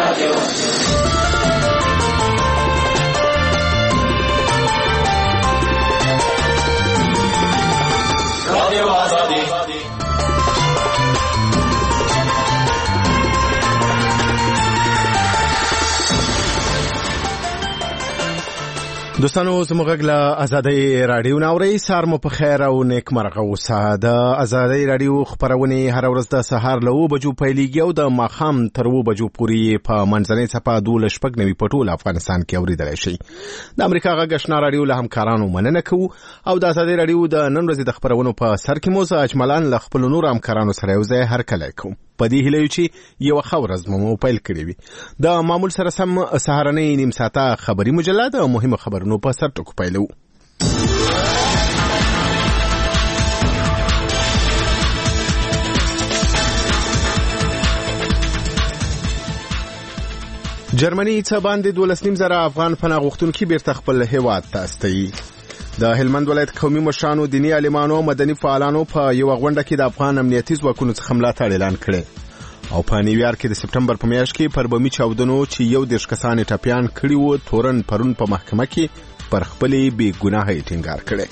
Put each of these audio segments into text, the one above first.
دوستانو زموږ له آزادۍ رادیو ناوړي سار مو په خیر او نیک مرغه اوسه. د آزادۍ رادیو خبرونه هر ورځ د سهار له 9 بجو پیلېږي او د ماښام تر 2 بجو پورې په منځنۍ صفه 12 په ټول افغانستان کې اوریدلای شي. د امریکا غږ آشنا رادیو له همکارانو مننه کوو او د آزادۍ رادیو د نن ورځې د خبرونو په سر کې مو اجملان له خپل نور همکارانو سره یو ځای هرکلی کوم. په دې هیله چې یو ورځ مو پیل کړی وي. د معمول سره سم سهارنۍ نیم ساعته خبري مجله د مهمه خبرونو په سر ټکو پیلو. جرمني څه باندې 12,000 افغان پناه غوښتونکي بیرته خپل هیواد ته استوي. د هلمند ولایت قومي مشرانو، دیني عالمانو او مدني فعالانو په یو غونډه کې د افغان امنیتي ځواکونو څخه ملاتړ اعلان کړی. او په نیویارک کې د سپټمبر په میاشت کې پر بمي چاودنو چې 11 کسان ټپيان کړي وو تورن پرون په محکمه کې پر خپلې بې ګناهۍ ټینګار کړی.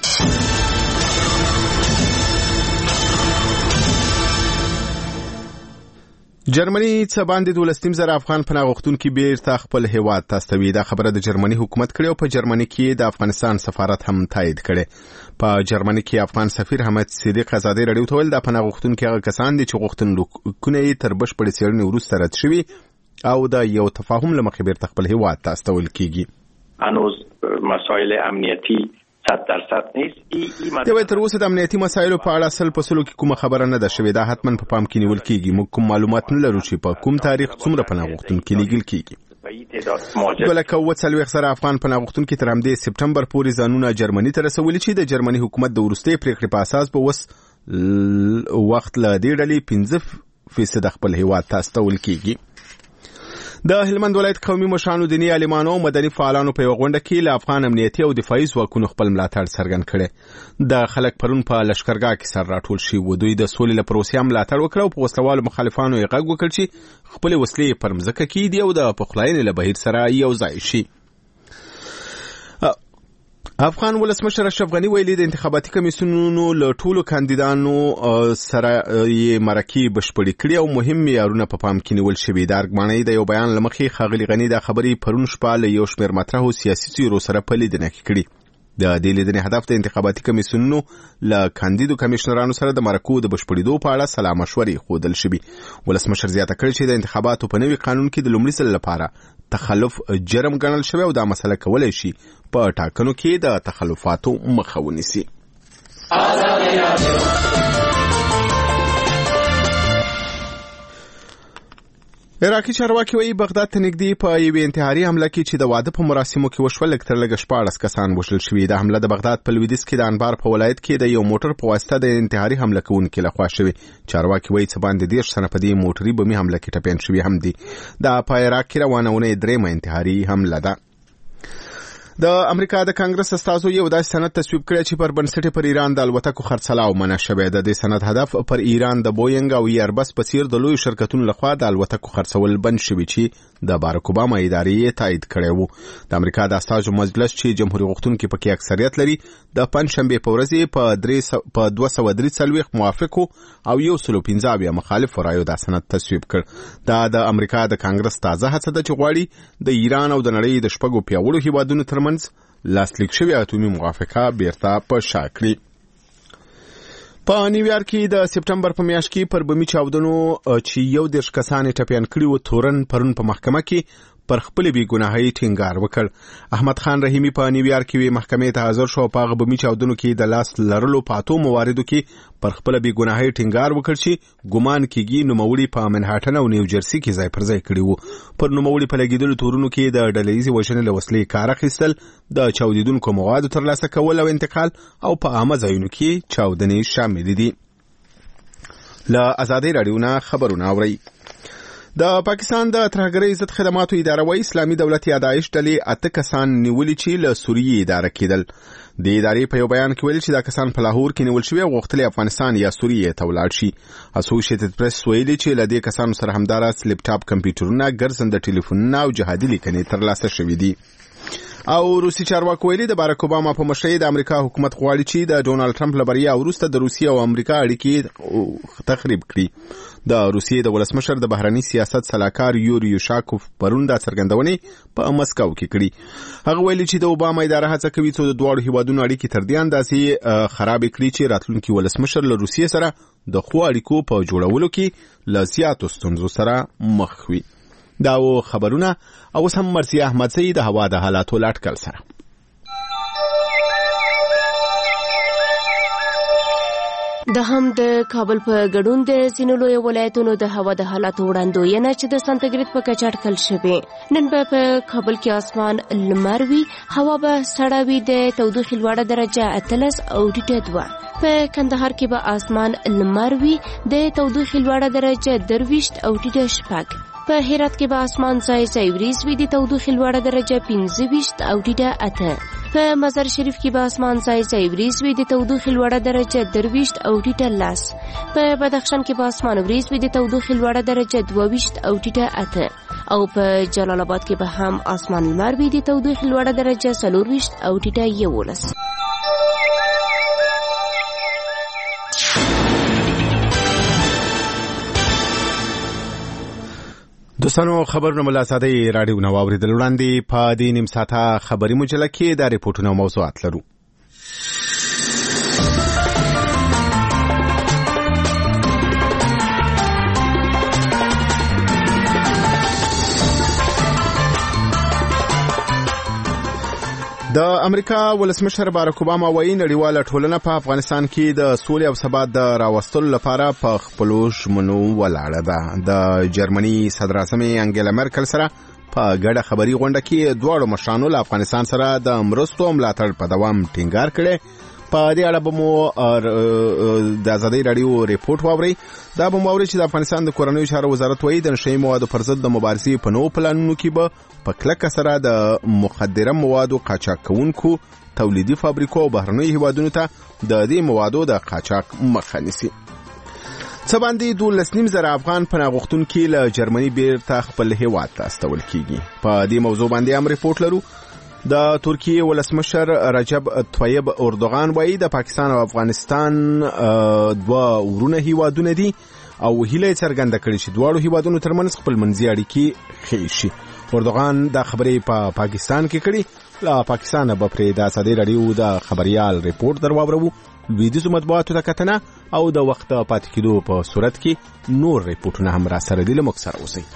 جرمني څه باندې 12,000 افغان پناه غوښتونکي بیرته خپل هیواد ته استوي. دا خبره د جرمني حکومت کړې او په جرمني کې د افغانستان سفارت هم تایید کړي. په جرمني کې افغان سفیر حمید صدیق آزادۍ رادیو ته ویل د پناه غوښتونکو هغه کسان دي چې غوښتنلیکونه یې تر بشپړې څېړنې وروسته رد شوي او د یو تفاهم له مخې بیرته خپل هیواد ته استول کیږي. هنوز مسائل امنیتی 100% نیست. دوی تر اوسه د امنیتي مسایلو په اړه اصل پسلو کې کومه خبره نه ده شوې. دا حتما په پام کې نیول کیږي. موږ کوم معلومات نه لرو چې په کوم تاریخ څومره پناه غوښتونکي لیږل کیږي. ولکه 40,000 افغان پناه غوښتونکي تر همدې سپټمبر پورې ځانونه جرمني ته رسولي چې د جرمني حکومت د وروستۍ پریکړې په اساس به وس وخت له دې ډلې 15% خپل هیواد ته استول کیږي. د هلمند ولایت قومي مشرانو، دیني عالمانو او مدني فعالانو په یو غونډه کې له افغان امنیتي او دفاعي ځواکونو خپل ملاتړ څرګند کړي. د خلک پرون په لشکرګاه کې سر راټول شي و. دوی د سولې له پروسې ملاتړ وکړ او په وسلوالو مخالفانو یې غږ وکړ چې خپل وسلې پر مځکه کېږدي او د پخلاینې له بهیر سره یو ځای شي. افغان ولسمشر اشرف غني ویلي د انتخاباتي کمیسیونونو له ټولو کاندیدانو سره یې مرکې بشپړې کړې او مهم معیارونه په پام کې نیول شوي. د ارګمانۍ د یو بیان له مخې ښاغلي غني دا خبرې پرون شپه له یو شمېر مطرحو سیاسي څیرو سره په لیدنه کې کړي. د دې لیدنې هدف د انتخاباتي کمیسیونونو له کاندیدو کمیشنرانو سره د مرکو د بشپړېدو په اړه سلا مشورې ښودل شوي. ولسمشر زیاته کړې چې د انتخاباتو په نوي قانون کې د لومړي ځل لپاره تخلف جرم ګڼل شوی او دا مسله کولای شي په ټاکنو کې د تخلفاتو مخه ونیسي. عراقي چارواکي وایي بغداد ته نږدې په یوې انتحاري حمله کې چې د واده په مراسمو کې وشوه لږ تر لږه 14 کسان وژل شوي. دا حمله د بغداد په لویدیځ کې د انبار په ولایت کې د یو موټر په واسطه د انتحاري حمله کوونکي لخوا شوې. چارواکي وایي څه باندې 10 تنه په دې موټري بمي حمله کې ټپیان شوي هم دي. دا په عراق کې روانه ونې درېمه انتحاري حمله ده. د امریکا د کانګرس استازو یو داسې سند تصویب کړی چې پر بنسټ پر ایران د الوتکو خرڅلاو منع شوی ده. د سند هدف پر ایران د بوینګ او ایربس په څیر د لوی شرکتونو لخوا د الوتکو خرڅول بند شوی چې د باراک اوباما ادارې تایید کړی وو. د امریکا د استازو مجلس چې جمهوریت غوښتونکي پکې اکثریت لري د پنځشنبه په ورځ په 243 موافقو او 115 مخالف رایو د سند تصویب کړ. دا د امریکا د کانګرس تازه هڅه ده چې غواړي د ایران او د نړۍ د شپږو پیاوړو هیوادونو ترمنځ لاسلیک شوی اتومي موافقه بیرته په شا کړي. په نیویارک کې د سپټمبر په میاشت کې پر بمي چاودنو چې 11 کسان ټپيان کړي و تورن پرون په محکمه کې پر خپل بې ګناهۍ ټینګار وکړ. احمد خان رحیمی په نیویارک کې محکمې ته حاضر شو. په هغه بمي چاودنو کې د لاس لرلو پاتو مواردو کې پر خپل بې ګناهۍ ټینګار وکړ چې ګمان کېږي نوموړي په منهاټن او نیو جرسي کې ځای پر ځای کړي وو. پر نوموړي په لګیدلو تورونو کې د ډلهییزې وژنې له وسلې کار اخیستل، د چاودیدونکو موادو ترلاسه کول او انتقال او په عامه ځایونو کې چاودنې شامل دي. له آزادۍ رادیو نه خبرونه اورئ. د پاکستان د ترهګرۍ ضد خدماتو اداره وايي اسلامي دولت یا داعش ډلې 8 کسان نیولي چې له سوریې اداره کېدل. د ادارې په یو بیان کې ویل چې دا کسان په لاهور کې نیول شوي او غوښتلي افغانستان یا سوریې ته ولاړ شي. اسوسییټډ پریس ویلي چې له دې کسانو سره همدارس لیپټاپ کمپیوټرونه، ګرځنده ټلیفونونه او جهادي لیکنې ترلاسه شوي دي. او روسي چارواکو ویلي د باراک اوباما په مشرۍ د امریکا حکومت غواړي چې د ډونالد ټرمپ له بریا وروسته د روسیې او امریکا اړیکې تخریب کړي. د روسیې د ولسمشر د بهرني سیاست سلاکار یوري یوشاکوف پرون دا څرګندونې په مسکو کې کړي. هغه ویلي چې د اوباما اداره هڅه کوي چې د دواړو هیوادونو اړیکې تر دې اندازې خراب کړي چې راتلونکي ولسمشر له روسیې سره د ښو اړیکو په جوړولو کې له زیاتو ستونزو سره مخ وي. دا و خبرونه او سم مرسي احمد سید د هوا د حالاتو لاټکل سره. د هم د کابل په ګډون د ځینو لوی ولایتونو د هوا د حالاتو وړاندوینه چې د سانتیګریډ په کچه اټکل شوې. نن په کابل کې اسمان لمر وي، هوا به سړه وي، د تودوخې لوړه درجه 13 او ټیټه 2. په کندهار کې به اسمان لمر وي، د تودوخې لوړه درجه 23 او ټیټه 4. په هرات کې به اسمان ځای ځای وریځ وي، د تودوخې لوړه درجه 25 او ټیټه 8. په مزار شریف کې به اسمان ځای ځای وریځ وي، د تودوخې لوړه درجه 23 او ټیټه 10. په بدخشان کې به اسمان وریځ وي، د تودوخې لوړه درجه 22 او ټیټه 8. او په جلال آباد کې به هم اسمان لمر وي، د تودوخې لوړه درجه 24 او ټیټه 11. دوستانو خبرونه ملا ساده رادیو نو اوریدل وړاندې په دې نیم ساعته خبري مجله کې د ریپورتونو موضوعات لرو. د امریکا ولسمشر باراک اوباما وایي نړیواله ټولنه په افغانستان کې د سولې او ثبات د راوستلو لپاره په خپلو ژمنو ولاړه ده. د جرمني صدر اعظم انګیلا مرکل سره په ګډه خبري غونډه کې دواړو مشرانو له افغانستان سره د مرستو ملاتړ په دوام ټینګار کړي. په دې اړه به مو د ازادي رادیو ریپورت واوري. دا به مو واوري چې د افغانستان د کورنیو چارو وزارت وایي د نشئی موادو پر ضد د مبارزې په نوو پلانونو کې به په کلکه سره د مخدره موادو قاچاق کوونکو تولیدي فابریکو او بهرنیو هیوادونو ته د دې موادو د قاچاق مخه نیسي. څه باندې 12,000 افغان پناه غوښتونکي له جرمني بیرته خپل هیواد ته استول کیږي. په دې موضوع باندې هم ریپورت لرو. د ترکیه ولسمشر رجب طیب اردوغان وایي د پاکستان او افغانستان دوه ورونه هیوادونه دي او هیله څرګنده کړې چې دواړو هیوادونو ترمنځ خپلمنځي اړیکې ښې شي. اردوغان دا خبرې په پاکستان کې کړې. له پاکستان به پرې د ازادي رادیو د خبريال ریپورت درواورو. لویدیځو مطبوعاتو ته کتنه او د وخت پاتې کېدو په صورت کې نور ریپورتونه هم را سره دي. له موږ سره اوسئ.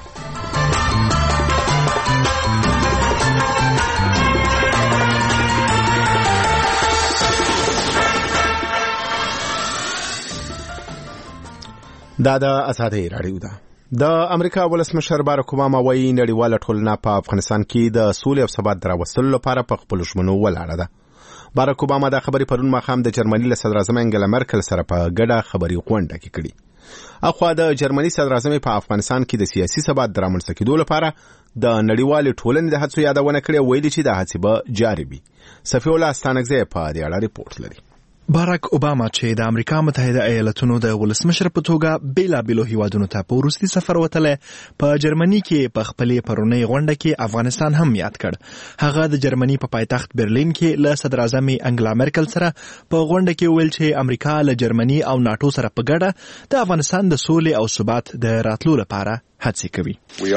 دا د ازادي رادیو ده. د امریکا ولسمشر باراک اوباما وایي نړیواله ټولنه په افغانستان کې د سولې او ثبات راوستلو لپاره په خپلو ژمنو ولاړه ده. باراک اوباما دا خبرې پرون ماښام د جرمني له صدر اعظم انګیلا مرکل سره په ګډه خبري غونډه کې کړې. اخوا د جرمني صدر اعظم په افغانستان کې د سیاسي ثبات د رامنځته کېدو لپاره د نړیوالې ټولنې د هڅو یادونه کړې، ویلي چې د هڅې به جاري وي. صفي الله ستانکزی په دې اړه ریپورت لري. باراک اوباما چې د امریکا متحده ایالاتونو د ولسمشر په توګه بیلابیلو هیوادونو ته په وروستي سفر وتلی، په جرمني کې په خپلې پرونۍ غونډه کې افغانستان هم یاد کړ. هغه د جرمني په پایتخت برلین کې له صدر اعظم انګلا مرکل سره په غونډه کې ویل چې امریکا له جرمني او ناتو سره په ګډه د افغانستان د سولې او ثبات د راتلو لپاره هڅې کوي.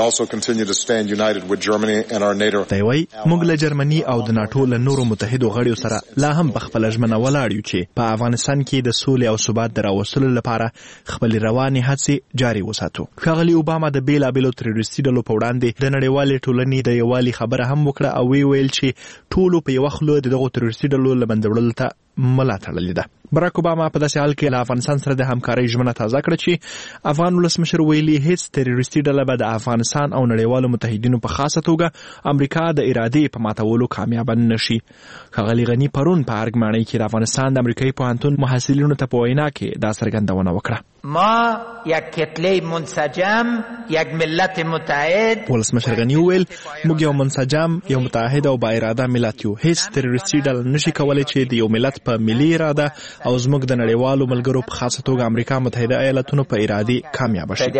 دی وایي موږ له جرمني او د ناتو له نورو متحدو غړیو سره لا هم په خپله ژمنه ولاړ یو چې په افغانستان کې د سولې او ثبات د راوستلو لپاره خپلې روانې هڅې جاري وساتو. ښاغلي اوباما د بیلابیلو تروریستي ډلو په وړاندې د نړیوالې ټولنې د یووالي خبره هم وکړه او ویل چې ټولو په یوه خوله دغو تروریستي ډلو له منځه وړلو ته ملا تړلې ده. باراک اوباما په داسې حال کې له افغانستان سره د همکارۍ ژمنه تازه کړه چې افغان ولسمشر ویلي هیڅ تروریستي ډله به د افغانستان او نړیوالو متحدینو په خاصه توګه امریکا د ارادې په ماتولو کامیابه نشي. ښاغلي غني پرون په ارګ ماڼۍ کې د افغانستان د امریکایي پوهنتون محصلینو ته په وینا کې دا څرګندونه وکړه. ما یک کتله منسجم، یک ملت متحد. ولسمشر غنی وویل موږ یو منسجم، یو متحد او با اراده ملت یو. هیڅ تروریستي ډله نشي کولی چې د یو ملت په ملي اراده او زموږ د نړیوالو ملګرو په خاصه توګه امریکا متحده ایالاتونو په ارادې کامیاب شي.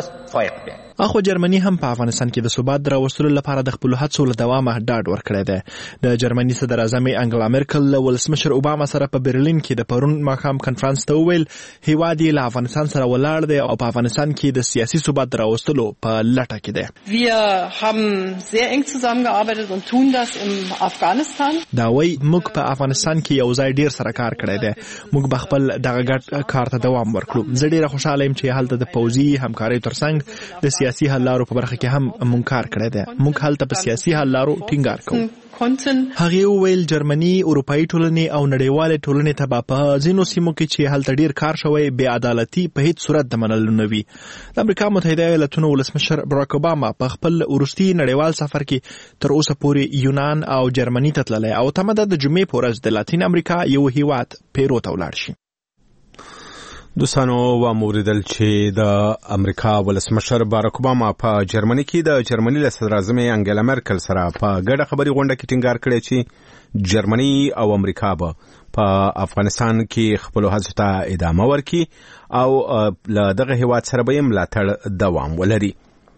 اخو جرمني هم په افغانستان کې د ثبات دراوستلو لپاره د خپلو هڅو له دوامه ډاډ ورکړی دی. د جرمني صدر اعظم انګلا میرکل له ولسمشر اوباما سره په برلین کې د پرون ماښام کنفرانس ته وویل هیواد یې له افغانستان سره ولاړ دی او په افغانستان کې د سیاسي ثبات دراوستلو په لټه کې دی. Wir haben sehr eng zusammengearbeitet und tun das in Afghanistan. دا وایي موږ په افغانستان کې یو ځای ډیر سره کار کړی دی. موږ به خپل دغه ګډ کار ته دوام ورکړو. زه ډیره خوشاله یم چې هلته د پوځي همکارۍ ترڅنګ د سیاسي حل لارو په برخه کې هم مونږ کار کړی دی. مونږ هلته په سیاسي حل لارو ټینګار کوو. هغه وویل جرمني اروپایي ټولنې او نړیوالې ټولنې ته به په ځینو سیمو کې چې هلته ډیر کار شوی بې عدالتي په هیڅ صورت د منلو نه وي. د امریکا متحده ایالاتونو ولسمشر براک اوباما په خپل وروستي نړیوال سفر کې تر اوسه پورې یونان او جرمني ته تللی او تمه ده د جمعې په ورځ د لاتین امریکا یو هیواد پیرو ته ولاړ شي. دوستانو واوریدل چې د امریکا ولسمشر باراک اوباما په جرمني کې د جرمني له صدر اعظم انګلا میرکل سره په ګډه خبري غونډه کې ټینګار کړی چې جرمني او امریکا به په افغانستان کې خپل هڅو ته ادامه ورکړي او له دغه هیواد سره به ملاتړ دوام ولري.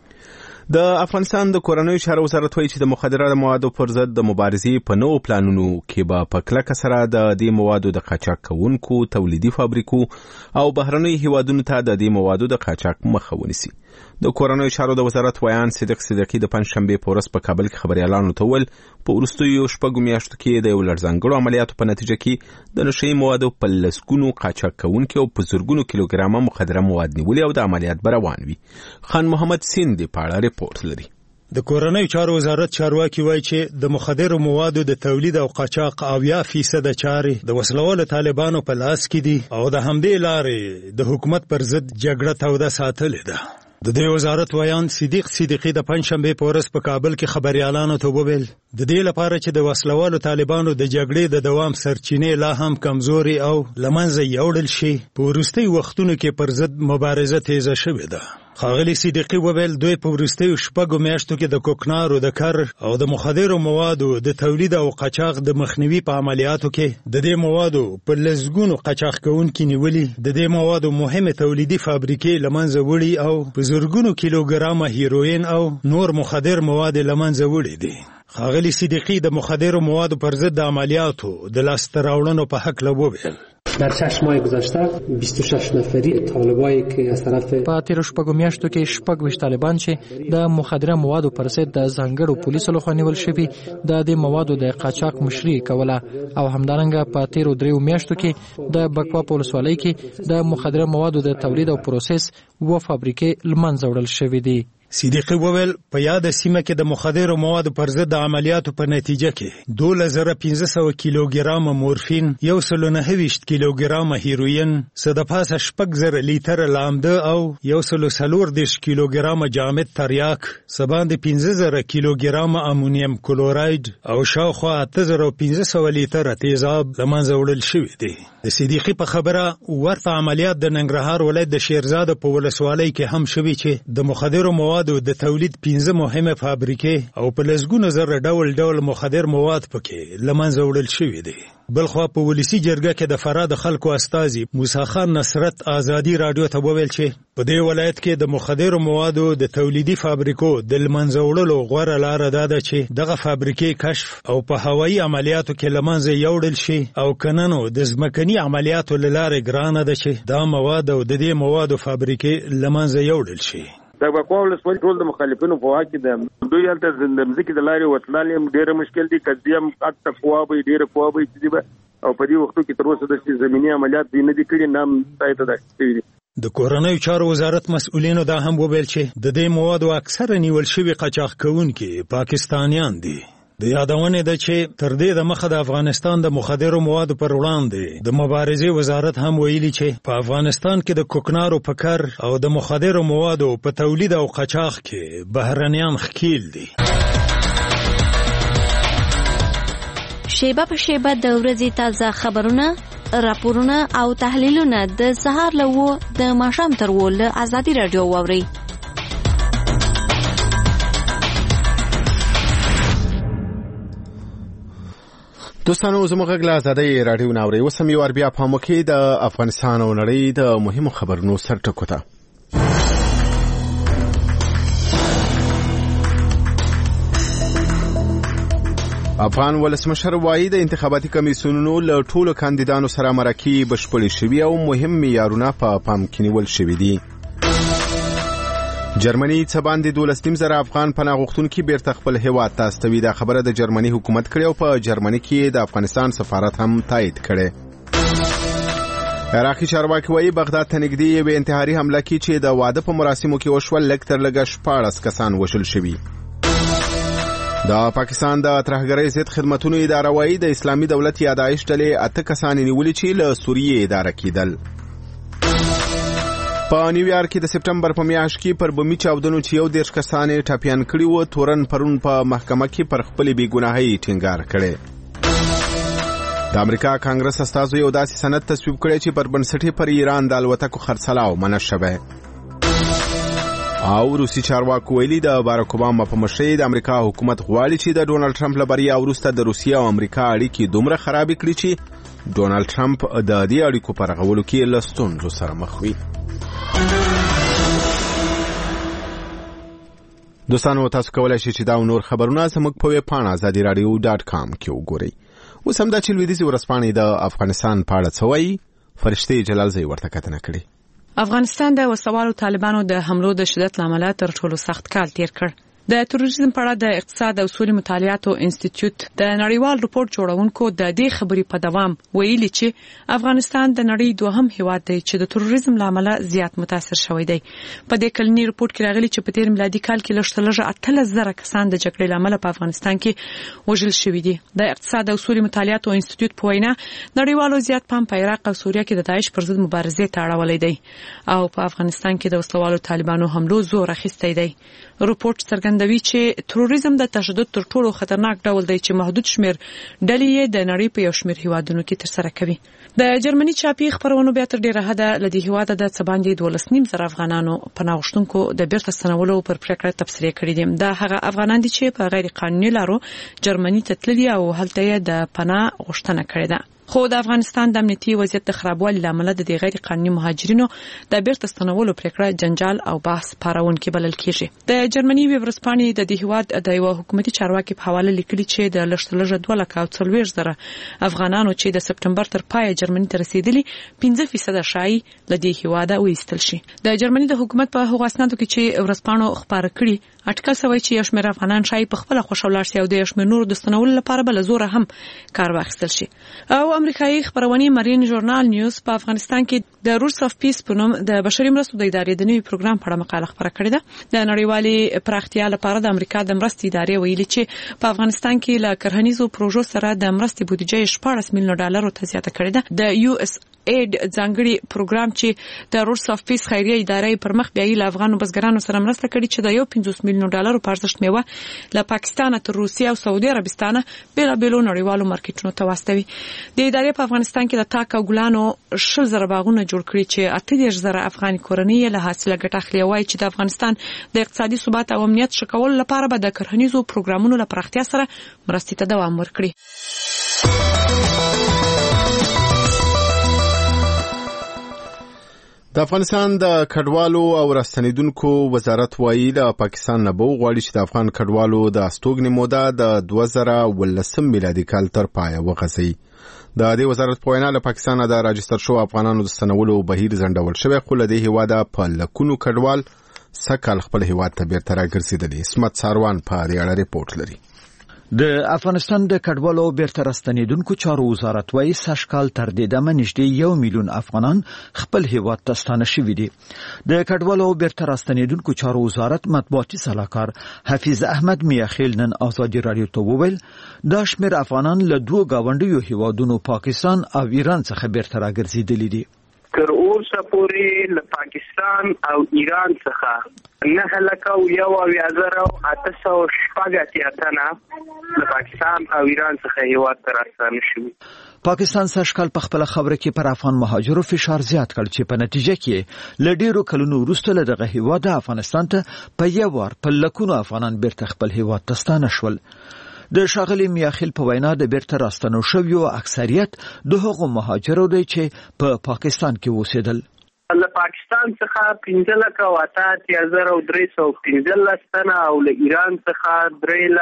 د افغانستان د کورنیو چارو وزارت وایي چې د مخدره موادو پر ضد د مبارزې په نوو پلانونو کې به په کلکه سره د دې موادو د قاچاق کوونکو تولیدي فابریکو او بهرنیو هیوادونو ته د دې موادو د قاچاق مخه ونیسي. د کورنیو چارو د وزارت ویان صدیق صدیقي د پنځشنبې په ورځ په کابل کې خبريالانو ته وویل په وروستیو شپږو میاشتو کې د یو لړزانګړو عملیاتو په نتیجه کې د نشهیي موادو په لسګونو قاچاق کوونکي او په زرګونو کیلوګرامه مخدره مواد نیولي او د عملیات به روان وي. خان محمد سیند په اړه ریپورت لري. د کورنیو چارو وزارت چارواکي وایي چې د مخدرو موادو د تولید او قاچاق 80% چارې د وسلوالو طالبانو په لاس کې دي او د همدې لارې د حکومت پر ضد جګړه توده ساتلې ده. د دې وزارت ویان صدیق صدیقي د پنځشنبې په ورځ په کابل کې خبريالانو ته وویل د دې لپاره چې د وسلوالو طالبانو د جګړې د دوام سرچینې لا هم کمزوري او لمنځه یوړل شي په وروستي وختونو کې پر ضد مبارزه تیزه شوې ده. ښاغلي صدیقي وویل دوی په وروستیو شپږو میاشتو کې د کوکنارو د کر او د مخدرو موادو د تولید او قاچاق د مخنیوي په عملیاتو کې د دې موادو په لسګونو قاچاق کوونکي نیولي د دې موادو مهمه تولیدي فابریکې لمنځه وړي او په زرګونو کیلوګرامه هیروین او نور مخدر مواد لمنځه وړي دي. ښاغلي صدیقي د مخدرو موادو پر ضد د عملیاتو د لاسته راوړنو په هکله وویل در 6 ماه گذشته 26 نفری طالبایی که از طرف په تیر شپږو میاشتو کې 26 طالبان چې د مخدره موادو پر ضد د ځانګړو پولیسو لخوا نیول شوي د دې موادو د قاچاق مشري کوله او همدارنګه په تیر 3 میاشتو کې د بکوا په ولسوالۍ کې د مخدره موادو د تولید او پروسس و فابریکې لمنځه وړل شوې دي. صدیقي وویل په یاد سیمه کې د مخدرو موادو پر ضد د عملیاتو په نتیجه کې 2500 کیلوګرام مورفین 129 کیلوګرام هیروین څه د پاسه 6000 لیټر لامده او 140 کیلوګرام جامد تریاک څه باندې 15000 کیلوګرام امونیم کلوراید او شاوخوا 8500 لیټر تیزاب لمنځه وړل شوی دی. د صدیقي په خبره ورته عملیات د ننګرهار ولایت د شیرزاد په ولسوالۍ کې هم شوي چې د مخدرو موادو د تولید 15 مهمه فابریکې او په لسګونو زره ډول مخدر مواد پکې لمنځه وړل شوي دي. بلخوا په ولسی جرګه کې د فراد خلکو استازي موسی خان نصرت آزادی رادیو ته وویل چې په دې ولایت کې د مخدر موادو د تولیدي فابریکو د لمنځه وړلو غوره لاره ده چې دغه فابریکې کشف او په هوایي عملیاتو کې لمنځه یوړل شي او کننو د ځمکني عملیاتو لاره ګرانه ده چې دا مواد او د دې موادو فابریکې لمنځه یوړل شي. د بکواولس ول ټول د مخالفینو په واکې د دوی هلته د مځکې د لارې وتلال هم ډېره مشکل دي قضیم اکته قوابي ډېره قوابي چې دی او په دې وختو کې تر اوسه د زمینی عملیات دی نه دي کړي نام تایید ده کړی. د کورنیو چارو وزارت مسؤلینو دا هم وویل چې د دې موادو اکثره نیول شوي قاچاق کوونکي پاکستانیان دي. د یادونه ده چې تر دې د مخه د افغانستان د مخدرو موادو پر وړاندې د مبارزې وزارت هم ویلي چې په افغانستان کې د کوکنارو په کر او د مخدرو موادو په تولید او قاچاق کې بهرنیان ښکیل دي. شیبه په شیبه د ورځې تازه خبرونه راپورونه او تحلیلونه د سهار له 8 د ماښام تر 8 له ازادي رادیو واورئ. دوستانو زموږ غږ له ازادۍ رادیو ناوري وسم یو بیا په موکي د افغانستان او نړۍ د مهمو خبرونو سرټکو ته. افغان ولسمشر وایي د انتخاباتي کمیسیونونو له ټولو کاندیدانو سره مرکې بشپړې شوي او مهم معیارونه په پام کې نیول شوي دي. جرمني څه باندې 12,000 افغان پناه غوښتونکي بیرته خپل هیواد ته استوي. دا خبره د جرمني حکومت کړې او په جرمني کې د افغانستان سفارت هم تایید کړي. عراقي چارواکي وایي بغداد ته نږدې یوې انتحاري حمله کې چې د واده په مراسمو کې وشول لږ تر لږه 14 کسان وژل شوي. د پاکستان د ترهګرۍ ضد خدماتو اداره وایي د اسلامي دولت یا داعش ډلې 8 کسان نیولي چې له سوریې اداره کېدل. په نیویارک کې د سپټمبر په میاشت کې پر بمي چاودنو چې 11 کسان ټاپیان کړي وو تورن پرون په محکمه کې پر خپل بیګناهۍ ټینګار کړي. د امریکا کانګرس استازو یو داسې سند تصویب کړی چې پر بنسټ پر ایران د الوتکو خرڅلاو منع شوی. او روسي چارواکو ویلي د باراک اوباما په مشرۍ د امریکا حکومت غواړي چې د ډونالد ټرمپ له بریا وروسته د روسیې او امریکا اړیکې دومره خراب کړي چې ډونالد ټرمپ د دې اړیکو په رغولو کې له ستونزو سره مخ وي. دوستانو تاسو کولای شئ چې دا نور خبرونه زموږ په ویب پاڼه azadiradio.com کې وګورئ. اوس هم دا چې لویدیځ ورځپاڼې د افغانستان په اړه څه وایي فرشته جلالزی ورته کتنه کړې. افغانستان د وسوالو طالبانو د حملو د شدت لامل تر ټولو سخت کال تیر کړ. د تروریزم په اړه د اقتصاد او سولې مطالعاتو انسټیټیوټ د نړیوال رپورټ جوړونکو د دې خبرې په دوام ویلي چې افغانستان د نړۍ دوهم هیواد دی چې د تروریزم لامل زیات متاثر شوی دی. په دې کلنی رپورټ کې راغلي چې په تیر میلادي کال کې لږ 13,000 کسان د جګړې لامل په افغانستان کې وژل شوي دي. د اقتصاد او سولې مطالعاتو انسټیټیوټ په وینا نړیوالو زیات پام په عراق او سوریه کې د داعش پر ضد مبارزې ته اړولی دی او په افغانستان کې د وسوالو طالبانو حملو زور اخیستی دی. رپورټ څرګندوي چې تروریزم د تشدد تر ټولو خطرناک ډول دی چې محدود شمیر ډلې یې د نړۍ په یو شمیر هیوادونو کې ترسره کوي. د جرمني چاپی خبرونو بیا تر ډیره حده لدی هیواده د څه باندې 12,000 افغانانو پناه غوښتونکو د بیرته ستنولو پر پریکړه تبصره کړې دي. دا هغه افغانان دي چې په غیر قانوني لارو جرمني ته تللي او هلته یې د پناه غوښتنه کړې ده. خو د افغانستان د امنیتي وضعیت د خرابوالي لامل د غیر قانوني مهاجرینو د بیرته ستنولو پریکړه جنجال او بحث پارونکي بلل کیږي. د جرمني ورځپاڼې د دې هیواد د یو حکومتي چارواکي په حواله لیکلي چې د لږ 2,40,000 افغانانو چې د سپټمبر تر پای جرمني ته رسیدلي 5% شایي د دې هیواد وایستل شي. د جرمني د حکومت په هغو اسنادو کې چې ورځپاڼو خبره کړي اټکل شوی چې یو شمېر افغانان شایي په خپل خوشاله شي او د یو شمېر نور د ستنولو لپاره بل زور هم کار واخیستل شي. او امریکایي خبرونه مارین ژورنال نیوز په افغانستان کې د روټس اف پیس په نوم د بشري مرستو د ادارې د نوي پروګرام په اړه مقاله خبره کړې ده. د نړیوالې پراختیا لپاره د امریکا د مرستې ادارې ویلي چې په افغانستان کې له کرهنیزو پروژو سره د مرستې بودیجه 14 میلیون ډالر ته زیاته کړې ده. د یو اس اید ځانګړي پروګرام چې د روټس اف پیس خیریه ادارې پر مخ بیاي له افغانو بزګرانو سره مرسته کړې چې د 50 میلیون ډالر په ارزښت میوه له پاکستان تر روسیې او سعودي عربستان بیلابېلو نړیوالو مارکیټونو ته واستوي. د ادارې په افغانستان کې د تاک او ګلانو 10,000 باغونه جوړ کړي چې 8,000 افغاني کورنۍ له حاصله ګټه اخلي. وایي چې د افغانستان د اقتصادي ثبات او امنیت ښه کولو لپاره به د کرهنیزو پروګرامونو لپاره پراختیا سره مرستې ته دوام ورکړي. د افغانستان د کډوالو او راستنیدونکو وزارت وایي د پاکستان نه بو غواړي چې د افغان کډوالو د استوګنې موده د 2019 میلادي کال تر پایه وغځي. د دې وزارت په وینا له پاکستان د راجستر شو افغانانو د ستنولو بهیر ځنډول شوی خو له دې هیواده په لکونو کډوال سکهال خپل هیواد ته بیرته راګرځېدلي. اسمت ساروان په دې اړه ریپورت لري. د افغانستان د کډوالو بیرته راستنیدونکو چارو وزارت وايي سږکال تر دې دمه نږدې 1 میلیون افغانان خپل هیواد ته ستانه شوي دي. د کډوالو بیرته راستنیدونکو چارو وزارت مطبوعاتي سلاکار حفیظ احمد میاخیل نن ازادي رادیو ته وویل دا شمېر افغانان له دوه گاونډیو هیوادونو پاکستان او ایران څخه بیرته راګرځېدلي دي. تر اوسه پورې له پاکستان او ایران څخه 9,886 تنه له پاکستان او ایران څخه هیواد ته راستانه شوي. پاکستان سږکال په خپله خبره کې پر افغان مهاجرو فشار زیات کړ چې په نتیجه کې له ډیرو کلونو وروسته له دغه هیواد افغانستان ته په یو وار په لکونو افغانان بیرته خپل هیواد ته ستانه شول. د ښاغلي میاخیل په وینا د بیرته راستنو شویو اکثریت د هغو مهاجرو دی چې په پاکستان کې اوسېدل. له پاکستان څخه 15,315 تنه او له ایران څخه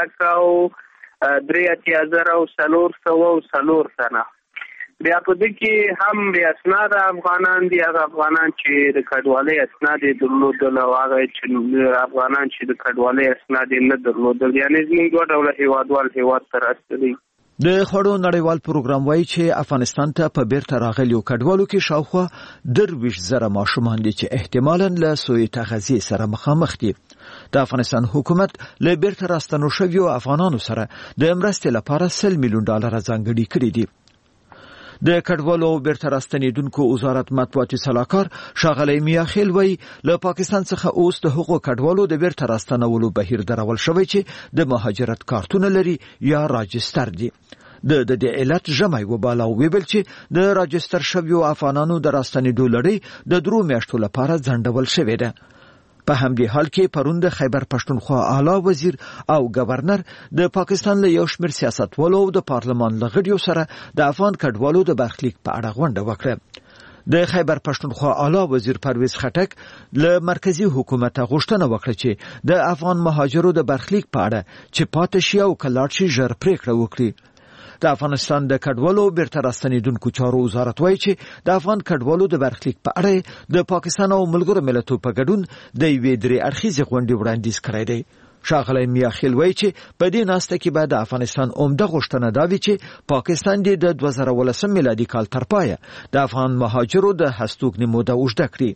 3,03,404 تنه. بیا په دې کې هم بیا اسناد افغانان دي، هغه افغانان چې د کډوالۍ اسناد درلودل او هغه چې افغانان چې د کډوالۍ اسناد نه درلودل، یعنی زموږ دوه ډوله هیوادوال هیواد ته راستلي. د خوړو نړیوال پروګرام وایي چې افغانستان ته په بیرته راغلیو کډوالو کې شاوخوا 23,000 ماشومان دي چې احتمالاً له سوء تغذیې سره مخامخ دي. د افغانستان حکومت له بیرته راستنو شویو افغانانو سره د مرستې لپاره $100 میلیون ځانګړي کړي دي. د کډوالو بیرته راستنیدونکو وزارت مطبوعاتي سلاکار ښاغلی میاخیل وایي له پاکستان څخه اوس د هغو کډوالو د بیرته راستنولو بهیر درول شوی چې د مهاجرت کارتونه لري یا راجستر دي. د دې علت ژمی وباله او ویل چې د راجستر شویو افغانانو د راستنیدو لړۍ د 3 میاشتو لپاره ځنډول شوې ده. په همدې حال کې پرون د خیبر پښتونخوا اعلی وزیر او گورنر د پاکستان له یو شمېر سیاستوالو او د پارلمان له غړیو سره د افغان کډوالو د برخلیک په اړه غونډه وکړه. د خیبر پښتونخوا اعلی وزیر پرویز خټک له مرکزی حکومت غوښتنه وکړه چې د افغان مهاجرو د برخلیک په اړه چې پاتې شي او کلاړ شي ژر پریکړه وکړي. د افغانستان د کډوالو بیرته راستنیدونکو چارو وزارت وایي چې د افغان کډوالو د برخلیک په اړه د پاکستان او ملګرو ملتونو په ګډون د یوې 3 اړخیزې غونډې وړاندیز کړی دی. ښاغلی میاخیل وایي چې په دې ناسته کې به د افغانستان عمده غوښتنه دا وي چې پاکستان د 2019 میلادي کال تر پایه د افغان مهاجرو د هستوګنې موده اوږده کړي.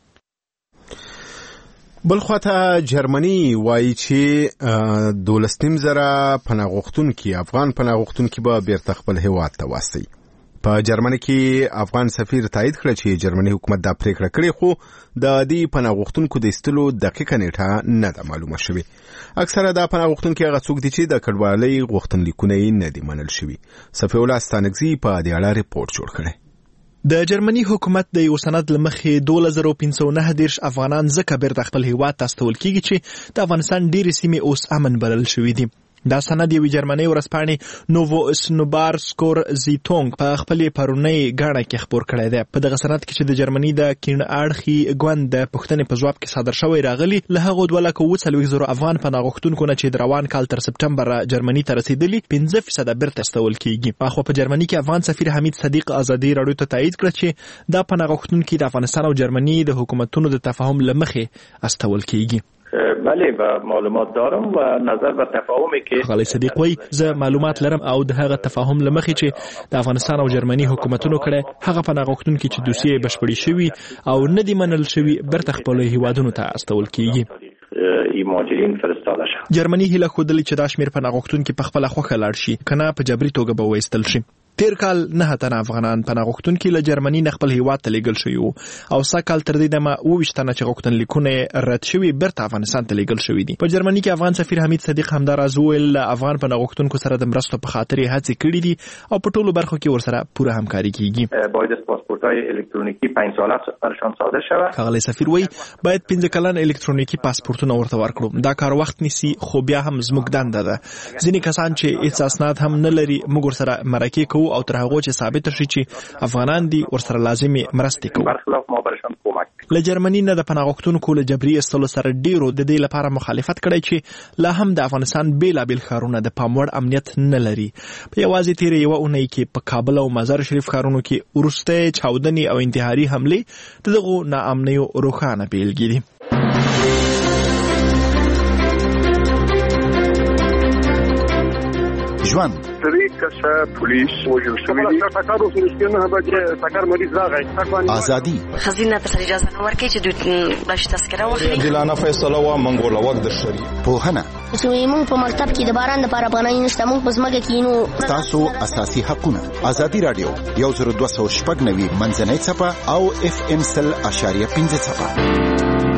بلخواته جرمني وایي چې 12,000 پناه غوښتونکي افغان پناه غوښتونکي به بیرته خپل هیواد ته واستوي. په جرمني کې افغان سفیر تایید کړ چې جرمني حکومت دا پریکړه کړې، خو د دې پناه غوښتونکو د ایستلو دقیقه نیټه نه ده معلومه شوې. اکثره د پناه غوښتونکي هغه څوک دي چې د کډوالۍ غوښتنلیکونه یې نه دي منل شوي. صفي الله ستانکزي په دې اړه ریپورت جوړ کړی. د جرمني حکومت د یو سند لمخې 2519 افغانان ځکه بیرته خپل هیواد ته استول کیږي چې د افغانستان ډېرې سیمې اوس امن بلل شوې دي. دا سند یوې جرمنۍ ورځپاڼې نوو اسنوبارسکور زیتونګ په خپلې پرونۍ غاڼه کې خپور کړی دی. په دغه سند کې چې د جرمني د کیڼ اړخي ګوند د پښتنې په ځواب کې صادر شوی راغلی، له هغو 2,40,000 افغان پناه غوښتونکو نه چې د روان کال تر سپټمبر جرمني ته رسیدلي 5% بیرته استول کیږي. خو په جرمني کې افغان سفیر حمید صدیق ازادي راډیو ته تایید کړ چې دا پناه غوښتونکي د افغانستان او جرمني د حکومتونو د تفاهم لمخې استول کیږي. بله و معلومات دارم و نظر و تفاهمی که خالد صدیق وایي زه معلومات لرم او د هغه تفاهم لمخې چې د افغانستان او جرمني حکومتونو کړه هغه پناه غوښتونکي چې دوسیې بشپړې شوي او نه دي منل شوي بیرته خپل هیوادونو ته استول کیږي. مهاجرین فرستاده شوه. جرمني هیله ښودلې چې دا شمېر پناه غوښتونکي په خپله خوښه لاړ شي، کنه په جبري توګه به وایستل شي. تیر کال 9 تنه افغانان پناه غوښتونکي له جرمني نه خپل هیواد ته لیږل شوي وو او سږکال تر دې دمه 22 تنه چې غوښتنلیکونه رد شوي بیرته افغانستان ته لیږل شوي دي. په جرمني کې افغان سفیر حمید صدیق همداراز وویل له افغان پناه غوښتونکو سره د مرستو په خاطر یې هڅې کړي دي او په ټولو برخو کې ورسره پوره همکاري کیږي. باید پاسپورت‌های الکترونیکی 5 ساله برشان صادر شود. ښاغلی سفیر وایي باید 15 کلن الکترونیکی پاسپورتونه ورته ورکړو. دا کار وخت نیسي خو بیا هم زموږ دنده ده. ځینې کسان چې هیڅ اسناد هم نه لري موږ ورسره مرکې کوو او تر هغو چې ثابت شي چې افغانان دي ورسره لازمي مرستې کوي. برخلاف ما برشان کمک. له جرمني نه د پناه غوښتونکو له جبري ایستلو سره ډیرو د دې لپاره مخالفت کړی چې لا هم د افغانستان بیلابیل ښارونه د پام وړ امنیت نه لري. په یوازې تیرې یوه اونۍ کې په کابل او مزار شریف ښارونو کې وروستۍ چاودنې او انتحاري حملې د دغو ناامنیو روښانه بیلګې دي. ژوند مشتری کسه پولیس وجود شوی تکار اوس نشته به تکار مریض راغی ازادي خزینه ته اجازه نه ورکړي چې دوی باش تذکره واخلي دلانه فیصله وا منګول وخت د شری په هنه سویمون په مکتب کې د باران لپاره پناه نشته مونږ په ځمکه کې نو تاسو اساسي حقونه ازادي رادیو 10290 منځنۍ صفه او FM 100.5 صفه.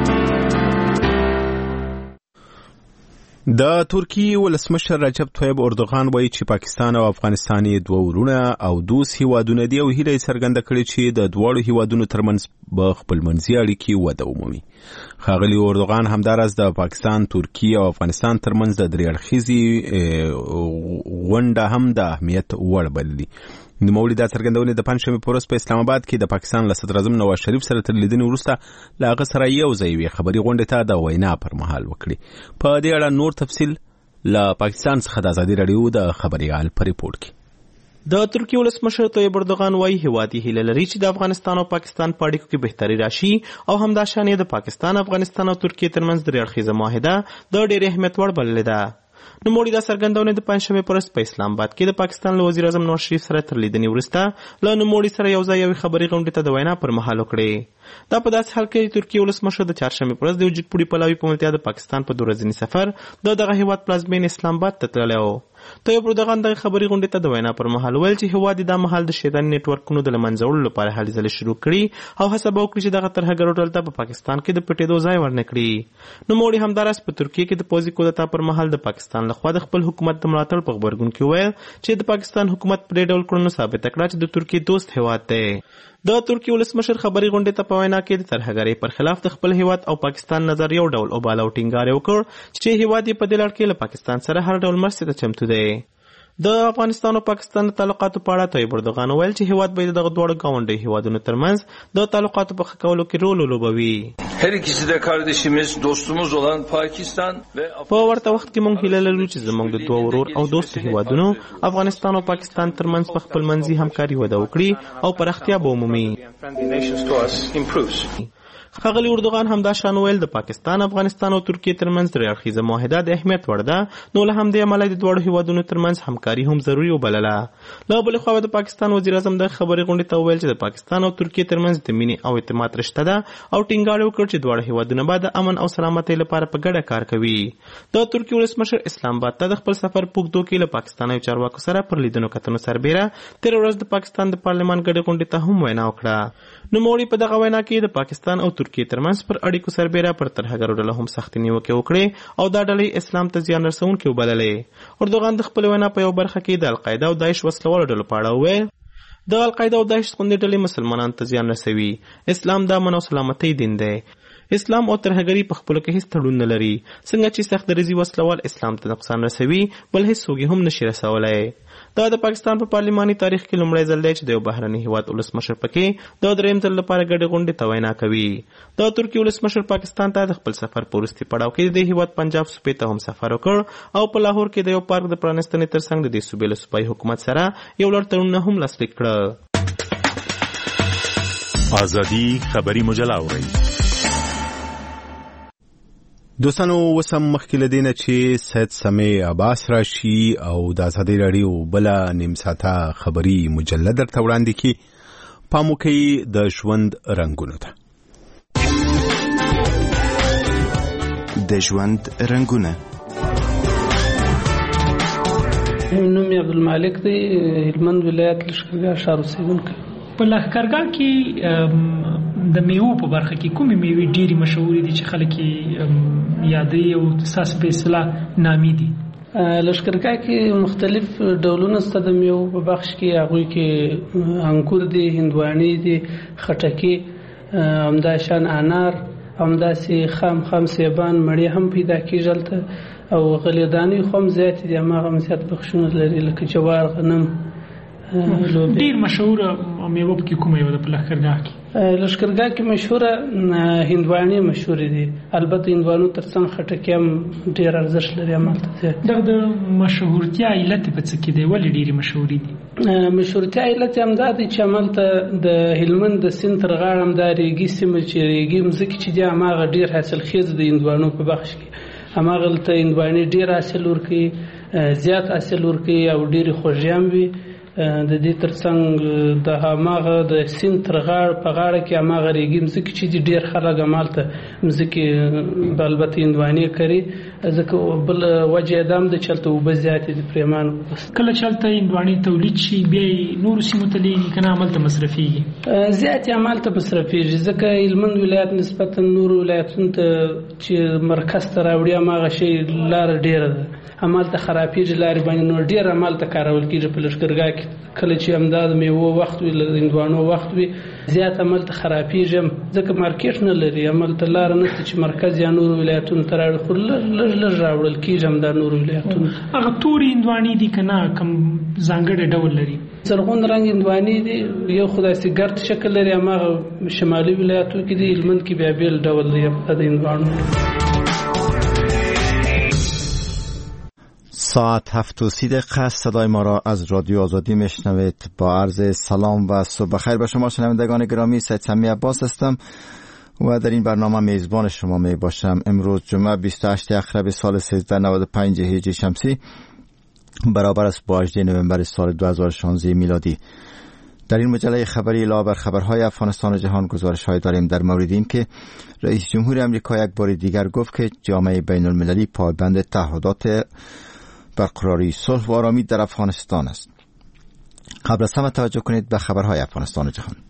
د ترکیې ولسمشر رجب طیب اردوغان وایي چې پاکستان او افغانستان یې دوه ورونه او دوست هیوادونه دي او هیله یې څرګنده کړې چې د دواړو هیوادونو ترمنځ به خپلمنځي اړیکې وده ومومي. ښاغلي اردوغان همداراز د پاکستان، ترکیې او افغانستان ترمنځ د درې اړخیزې غونډه هم د اهمیت وړ بللي. نوموړي دا څرګندونې د پنجشنبې په ورځ په اسلام آباد کې د پاکستان له صدراعظم نواز شریف سره تر لیدنې وروسته له هغه سره یو ځای یوې خبري غونډې ته د وینا پر مهال وکړې. په دې اړه نور تفصیل له پاکستان څخه د ازادي راډیو د خبريال په ریپورت کې. د ترکیې ولسمشر طیب اردوغان وایي هیواد یې هیله لري چې د افغانستان او پاکستان په اړیکو کې بهتري راشي او همداشان یې د پاکستان، افغانستان او ترکیې ترمنځ درې اړخیزه معاهده د ډېر اهمیت وړ بللې ده. نوموړي دا څرګندونه د پنجشنبې په ورځ په اسلام آباد کې د پاکستان له وزیر اعظم نواز شریف سره تر لیدنې وروسته له نوموړي سره یو ځای یوې خبري غونډې ته د وینا پر مهال وکړې. دا په داسې حال کې ترکیې ولسمشر د چهارشنبې په ورځ د وجودپوړي پلاوي په ملتیا د پاکستان په 2 ورځني سفر دغه هیواد پلازمینې اسلام آباد ته تللی و. طیب اردوغان دغه خبري غونډې ته د وینا پر مهال ویل چې هیواد دا مهال د شیطاني نیټورکونو د له منځه وړلو لپاره هلې ځلې شروع کړي او هڅه به وکړي چې دغه ترهګرو ډلو ته په پاکستان کې د پټېدو ځای ورنه کړي. نوموړي همداراز په ترکیې کې د پوځي کودتا پر مهال د پاکستان لخوا د خپل حکومت د ملاتړ په غبرګون کې ویل چې د پاکستان حکومت په دې ډول کړنو ثابته کړه چې د ترکیې دوست هیواد دی. د ترکیې ولسمشر خبري غونډې ته په وینا کې د ترهګرۍ پر خلاف د خپل هیواد او پاکستان نظر یو ډول اوباله او ټینګار وکړ چې هیواد یې په دې لړ کې له پاکستان سره هر ډول مرستې ته چمتو دی. د افغانستان او پاکستان د تعلقاتو په اړه طیب اردوغان ویل چې هیواد باید دغه دواړو ګاونډي هیوادونو ترمنځ د تعلقاتو په ښه کولو کې رول ولوبوي. هر ikisi de kardeşimiz, dostumuz olan Pakistan ve په ورته وخت کې موږ هیله لرو چې زموږ د دوه ورور او دوست هیوادونو افغانستان او پاکستان ترمنځ په خپلمنځي همکاري وده وکړي او پراختیا به ومومي. ښاغلي اردوغان همدا شان ویل د پاکستان، افغانستان او ترکیې ترمنځ درې اړخیزه معاهده د اهمیت وړ ده، نو له همدې امله د دواړو هیوادونو ترمنځ همکاري هم ضروري وبلله. له بلې خوا د پاکستان وزیر اعظم د خبري غونډې ته وویل چې د پاکستان او ترکیې ترمنځ د مینې او اعتماد رشته ده او ټینګار وکړ چې دواړه هیوادونه به د امن او سلامتۍ لپاره په ګډه کار کوي. د ترکیې ولسمشر اسلام آباد ته د خپل سفر په اوږدو کې له پاکستاني چارواکو سره پر لیدنو کتنو سربیره تېره ورځ د پاکستان د پارلمان ګډې غونډې ته هم وینا وکړه. نوموړي په دغه وینا کې د پاکستان او ترکیې ترمنځ پر اړیکو سربیره پر ترهګرو ډلو هم سختې نیوکې وکړې او دا ډلې اسلام ته زیان رسونکې وبللې. اردوغان د خپل وینا په یو برخه کې د القاعده او داعش وسلوالو ډلو په اړه وویل د القاعده او داعش غوندې ډلې مسلمانانو ته زیان رسوي. اسلام د امن او سلامتۍ دین دی. اسلام او ترهګري په خپلو کې هیڅ تړون نه لري. څنګه چې سخت دریځي وسلوال اسلام ته نقصان رسوي بل هیڅوک هم نشي رسولی. دا د پاکستان په پارلماني تاریخ کې لومړی ځل دی چې د یو بهرني هیواد ولسمشر پکې د درېیم ځل لپاره ګډې غونډې ته وینا کوي. د ترکیې ولسمشر پاکستان ته د خپل سفر په وروستي پړاو کې د هیواد پنجاب صوبې ته هم سفر وکړ او په لاهور کې د یو پارک د پرانستنې ترڅنګ د دې صوبې له صوبایي حکومت سره یو لړ تړونونه هم لاسلیک کړل. ازادي خبري مجله اورئ. دوستانو وسم مخکې له دې نه چې سید سمیع عباس راشي او د ازادي راډیو بله نیم ساعته خبري مجله درته وړاندې کړي. پام وکړئ د ژوند رنګونو ته. د ژوند رنګونه. نوم یې عبدالمالک دی، هلمند ولایت لښکرګاه ښار اوسېدونکی. په لښکرګاه کې د میوو په برخه کې کومې میوې ډېرې مشهورې دي چې خلک یې یادوي او ستاسو په اصطلاح نامي دي؟ لښکرګاه کې مختلف ډولونه شته د میوو په بخش کې. هغوی کې انګور دي، هندواڼې دي، خټکي، همداشان انار، همداسې خام سیبان مڼې هم پیدا کېږي هلته او غلېدانې خو هم زیاتې دي، هماغه هم زیات بخشونه لري لکه جوار، غنم. ډیر مشهوره میوه پکې کومه یو ده په لښکرګاه کې؟ لښکرګاه کې مشهوره هندواڼې مشهورې دي. البته هندوانو ترڅنګ خټکي هم ډېر ارزښت لري همالته. دغه د مشهورتیا علت په څه کې دی؟ ولې ډېرې مشهورې دي؟ مشهورتیا علت یې همدا دی چې همالته د هلمند د سیند تر غاړه همدا ریګي سیمه چې ریګي مځکې چې دي هماغه ډېر حاصلخیز د هندوانو په بخش کې. هماغلته هندواڼې ډېر حاصل ورکوي. زیات حاصل ورکړي او ډېرې خوږې هم وي. د دې ترڅنګ د هماغه د سیند تر په غاړه کې هماغه ریګي مځکې چې دي ډېر خلک همالته مځکې البته هندوانې کري، ځکه بل وجه یې دا هم ده چې هلته اوبه زیاتې دي پرېمانه. کله چې هلته هندوانې تولید شي بیا یې نورو سیمو ته لیږي که نه همالته مصرفېږي؟ زیات یې همالته مصرفېږي، ځکه هلمند ولایت نسبتا نورو ولایتونو ته چې مرکز ته راوړي هماغه شی لاره ډېره ده، همالته خرابېږي لارې باندې، نو ډېر همالته کارول کېږي په لښکرګاه کې. کله چې همدا د میوو وخت وي، د هندوانو وخت وي، زیات همالته خرابېږي ځکه مارکېټ نه لري، همالته لاره نشته چې مرکز یا نورو ولایتونو ته راوړي، خو لږ راوړل کېږي همدا نورو ولایتونو. هغه تورې هندوانې دي که نه کوم ځانګړی ډول لري؟ زرغون رنګ هندوانې دي، یو خو داسې ګرد شکل لري، هماغه شمالي ولایتو کې دي، هلمند کې بیا بېل ډول دی د هندوانو. ساعت 7:30 صدای ما را از رادیو آزادی میشنوید. با عرض سلام و صبح بخیر به شما شنوندگان گرامی، سید سمی عباس هستم و در این برنامه میزبان شما می باشم. امروز جمعه 28 اخرب سال 1395 هجری شمسی برابر است با 18 نوامبر سال 2016 میلادی. در این مجله خبری علاوه بر خبرهای افغانستان و جهان گزارش‌های داریم در مورد این که رئیس جمهور آمریکا یک بار دیگر گفت که جامعه بین المللی پایبند تعهدات برقراری صلح و آرامی در افغانستان است. قبل از همه توجه کنید به خبرهای افغانستان و جهان.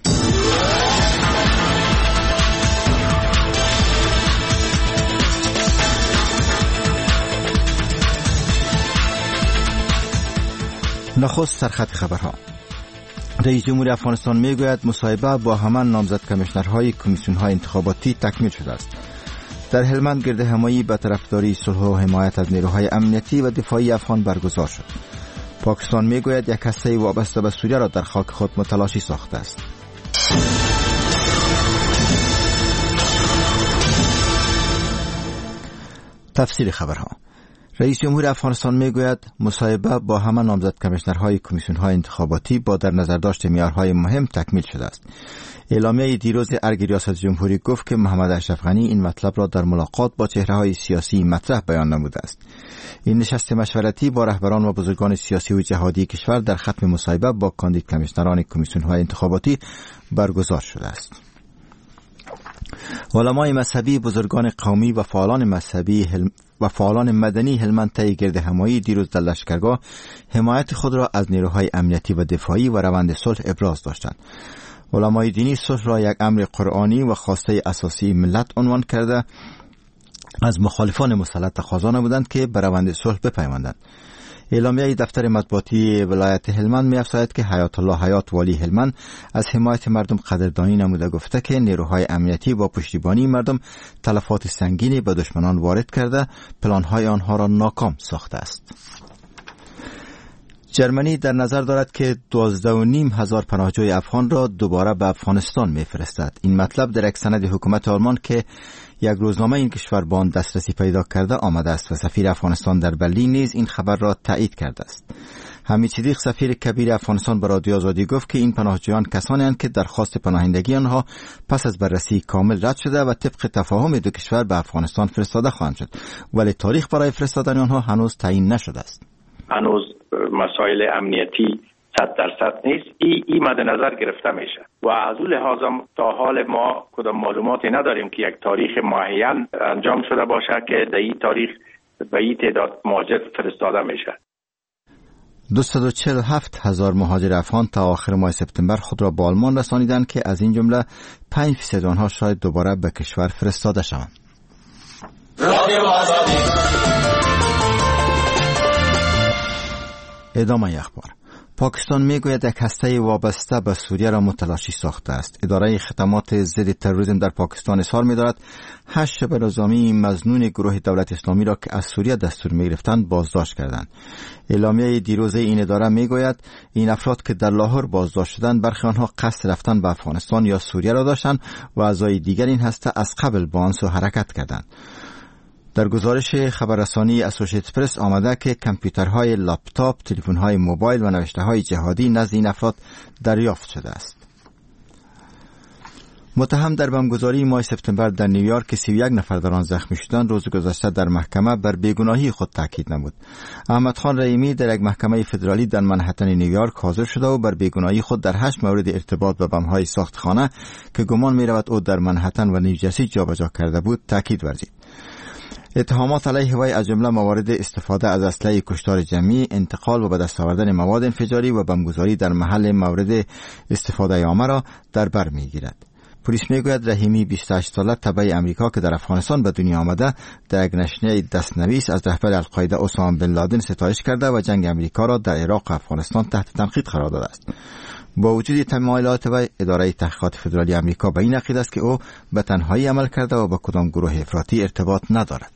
نخست سرخط خبرها. رئیس جمهور افغانستان میگوید مصاحبه با همان نامزد کمیشنرهای کمیسیون‌های انتخاباتی تکمیل شده است. در هلمند گردهمایی به طرفداری صلح و حمایت از نیروهای امنیتی و دفاعی افغان برگزار شد. پاکستان میگوید یک هسته وابسته به سوریه را در خاک خود متلاشی ساخته است. تفسیر خبرها. رئیس جمهور افغانستان میگوید مصاحبه با همه نامزد کمیشنرهای کمیسیون‌های انتخاباتی با در نظر داشت معیارهای مهم تکمیل شده است. اعلامیه دیروز ارگ ریاست جمهوری گفت که محمد اشرف غنی این مطلب را در ملاقات با چهره‌های سیاسی مطرح بیان نموده است. این نشست مشورتی با رهبران و بزرگان سیاسی و جهادی کشور در ختم مصاحبه با کاندید کمیشنران کمیسیون‌های انتخاباتی برگزار شده است. علمای مذهبی، بزرگان قومی و فعالان مذهبی و فعالان مدنی هلمند طی گردهمایی دیروز در لشکرگاه حمایت خود را از نیروهای امنیتی و دفاعی و روند صلح ابراز داشتند. علمای دینی صلح را یک امر قرآنی و خواسته اساسی ملت عنوان کرده از مخالفان مسلط تقاضا نمودند که به روند صلح بپیوندند. اعلامیه دفتر مطبوعاتی ولایت هلمند می‌افزاید که حیات الله حیات والی هلمند از حمایت مردم قدردانی نموده گفته که نیروهای امنیتی با پشتیبانی مردم تلفات سنگینی به دشمنان وارد کرده پلان‌های آنها را ناکام ساخته است. جرمنی در نظر دارد که 12,500 پناهجوی افغان را دوباره به افغانستان می‌فرستد. این مطلب در یک سند حکومت آلمان که یک روزنامه این کشور به آن دسترسی پیدا کرده آمده است و سفیر افغانستان در برلین نیز این خبر را تایید کرده است. حمید صدیق سفیر کبیر افغانستان به رادیو آزادی گفت که این پناهجویان کسانی هستند که درخواست پناهندگی آنها پس از بررسی کامل رد شده و طبق تفاهم دو کشور به افغانستان فرستاده خواهند شد، ولی تاریخ برای فرستادن آنها هنوز تعیین نشده است. هنوز مسائل امنیتی 100% نیست. این مد نظر گرفته میشه و از اون لحاظ تا حال ما کدام معلوماتی نداریم که یک تاریخ معین انجام شده باشه که در این تاریخ به این تعداد مهاجر فرستاده میشه. 247,000 مهاجر افغان تا آخر ماه سپتامبر خود را به آلمان رسانیدند که از این جمله 5% آنها شاید دوباره به کشور فرستاده شوند. ادامه اخبار. پاکستان میگوید یک هسته وابسته به سوریه را متلاشی ساخته است. اداره خدمات ضد تروریسم در پاکستان اظهار می‌دارد 8 شبه نظامی مظنون گروه دولت اسلامی را که از سوریه دستور می‌گرفتند بازداشت کردند. اعلامیه دیروز این اداره میگوید این افراد که در لاهور بازداشت شدند برخی آنها قصد رفتن به افغانستان یا سوریه را داشتند و اعضای دیگر این هسته از قبل با آن سو حرکت کردند. در گزارش خبررسانی اسوسییتد پرس آمده که کامپیوترهای لپتاپ، تلفن‌های موبایل و نوشته‌های جهادی نزد این افراد دریافت شده است. متهم در بمبگذاری ماه سپتامبر در نیویورک که 31 نفر در آن زخمی شدند روز گذشته در محکمه بر بیگناهی خود تاکید نمود. احمد خان رحیمی در یک محکمه فدرالی در منهتن نیویورک حاضر شده و بر بیگناهی خود در 8 مورد ارتباط به بمب‌های ساختخانه که گمان می‌رود او در منهتن و نیوجرسی جابجا کرده بود تاکید ورزید. اتهامات علیه وی از جمله موارد استفاده از اسلحه کشتار جمعی، انتقال و به دست آوردن مواد انفجاری و بمبگذاری در محل مورد استفاده عامه را در بر می‌گیرد. پلیس میگوید رحیمی 28 ساله تبع امریکا که در افغانستان به دنیا آمده در یک نشریه دستنویس از رهبر القاعده اسامه بن لادن ستایش کرده و جنگ امریکا را در عراق و افغانستان تحت تنقید قرار داده است. با وجود تمایلات وی، اداره تحقیقات فدرالی امریکا به این عقیده است که او به تنهایی عمل کرده و با کدام گروه افراطی ارتباط ندارد.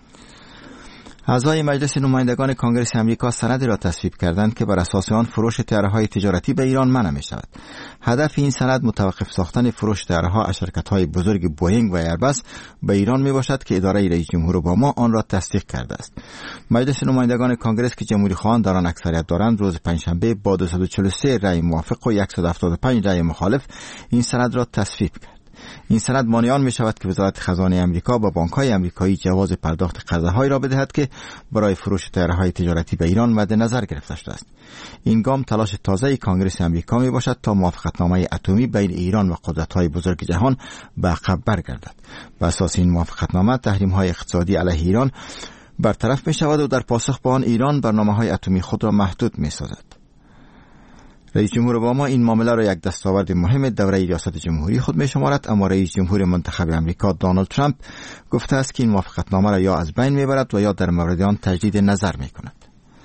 اعضای مجلس نمایندگان کنگره امریکا سندی را تصویب کردند که بر اساس آن فروش طیاره‌های تجارتی به ایران منع می‌شود. هدف این سند متوقف ساختن فروش طیاره‌ها از شرکت‌های بزرگ بوئینگ و ایرباس به ایران میباشد که اداره رئیس جمهور اوباما آن را تصدیق کرده است. مجلس نمایندگان کنگره که جمهوری‌خواهان در آن اکثریت دارند روز پنجشنبه با 243 رأی موافق و 175 رأی مخالف این سند را تصویب کرد. این سند مانع آن می شود که وزارت خزانه امریکا با بانک‌های امریکایی جواز پرداخت قرضه‌هایی را بدهد که برای فروش طیاره‌های تجارتی به ایران مد نظر گرفته شده است. این گام تلاش تازه کنگره امریکا می باشد تا موافقتنامه اتمی بین ایران و قدرت‌های بزرگ جهان به عقب برگردد. بر اساس این موافقتنامه تحریم‌های اقتصادی علیه ایران برطرف می شود و در پاسخ به آن ایران برنامه‌های اتمی خود را محدود می سازد. رئیس جمهور اوباما این معامله را یک دستاورد مهم دوره ریاست جمهوری خود می شمارد، اما رئیس جمهور منتخب امریکا دونالد ترامپ گفته است که این موافقتنامه را یا از بین می برد و یا در مورد آن تجدید نظر می کند.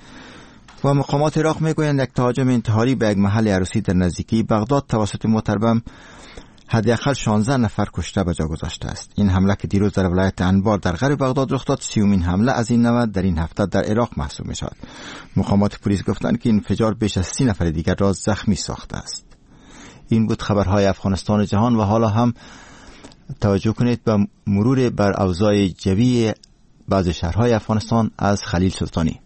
و مقامات عراق می گویند یک تهاجم انتحاری به یک محل عروسی در نزدیکی بغداد توسط موتربم حداقل 16 نفر کشته به جا گذاشته است. این حمله که دیروز در ولایت انبار در غرب بغداد رخ داد 30مین حمله از این نوع در این هفته در عراق محسوب می شود. مقامات پلیس گفتند که این انفجار بیش از 30 نفر دیگر را زخمی ساخته است. این بود خبرهای افغانستان و جهان و حالا هم توجه کنید به مرور بر اوضاع جوی بعض شهرهای افغانستان از خلیل سلطانی.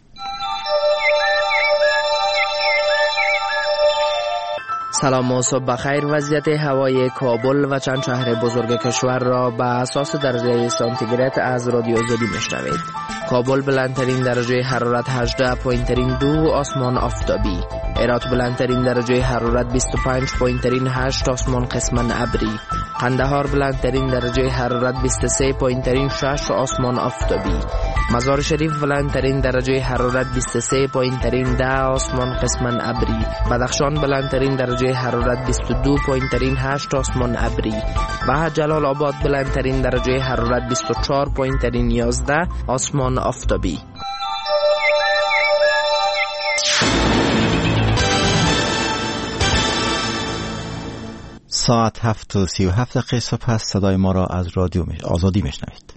سلام و صبح بخیر. وضعیت هوای کابل و چند شهر بزرگ کشور را به اساس درجه سانتیگراد از رادیو آزادی میشنوید. کابل بلندترین درجه حرارت 18.2 آسمان آفتابی. هرات بلندترین درجه حرارت 25.8 آسمان قسما ابری. قندهار بلندترین درجه حرارت 23.6 آسمان آفتابی. مزار شریف بلندترین درجه حرارت 23.10 آسمان قسما ابری. بدخشان بلندترین درجه حرارت 22.8 آسمان ابری. و جلال آباد بلندترین درجه حرارت 24.11 آسمان آفتابی. ساعت 7:37 صبح است. صدای ما را از رادیو آزادی میشنوید.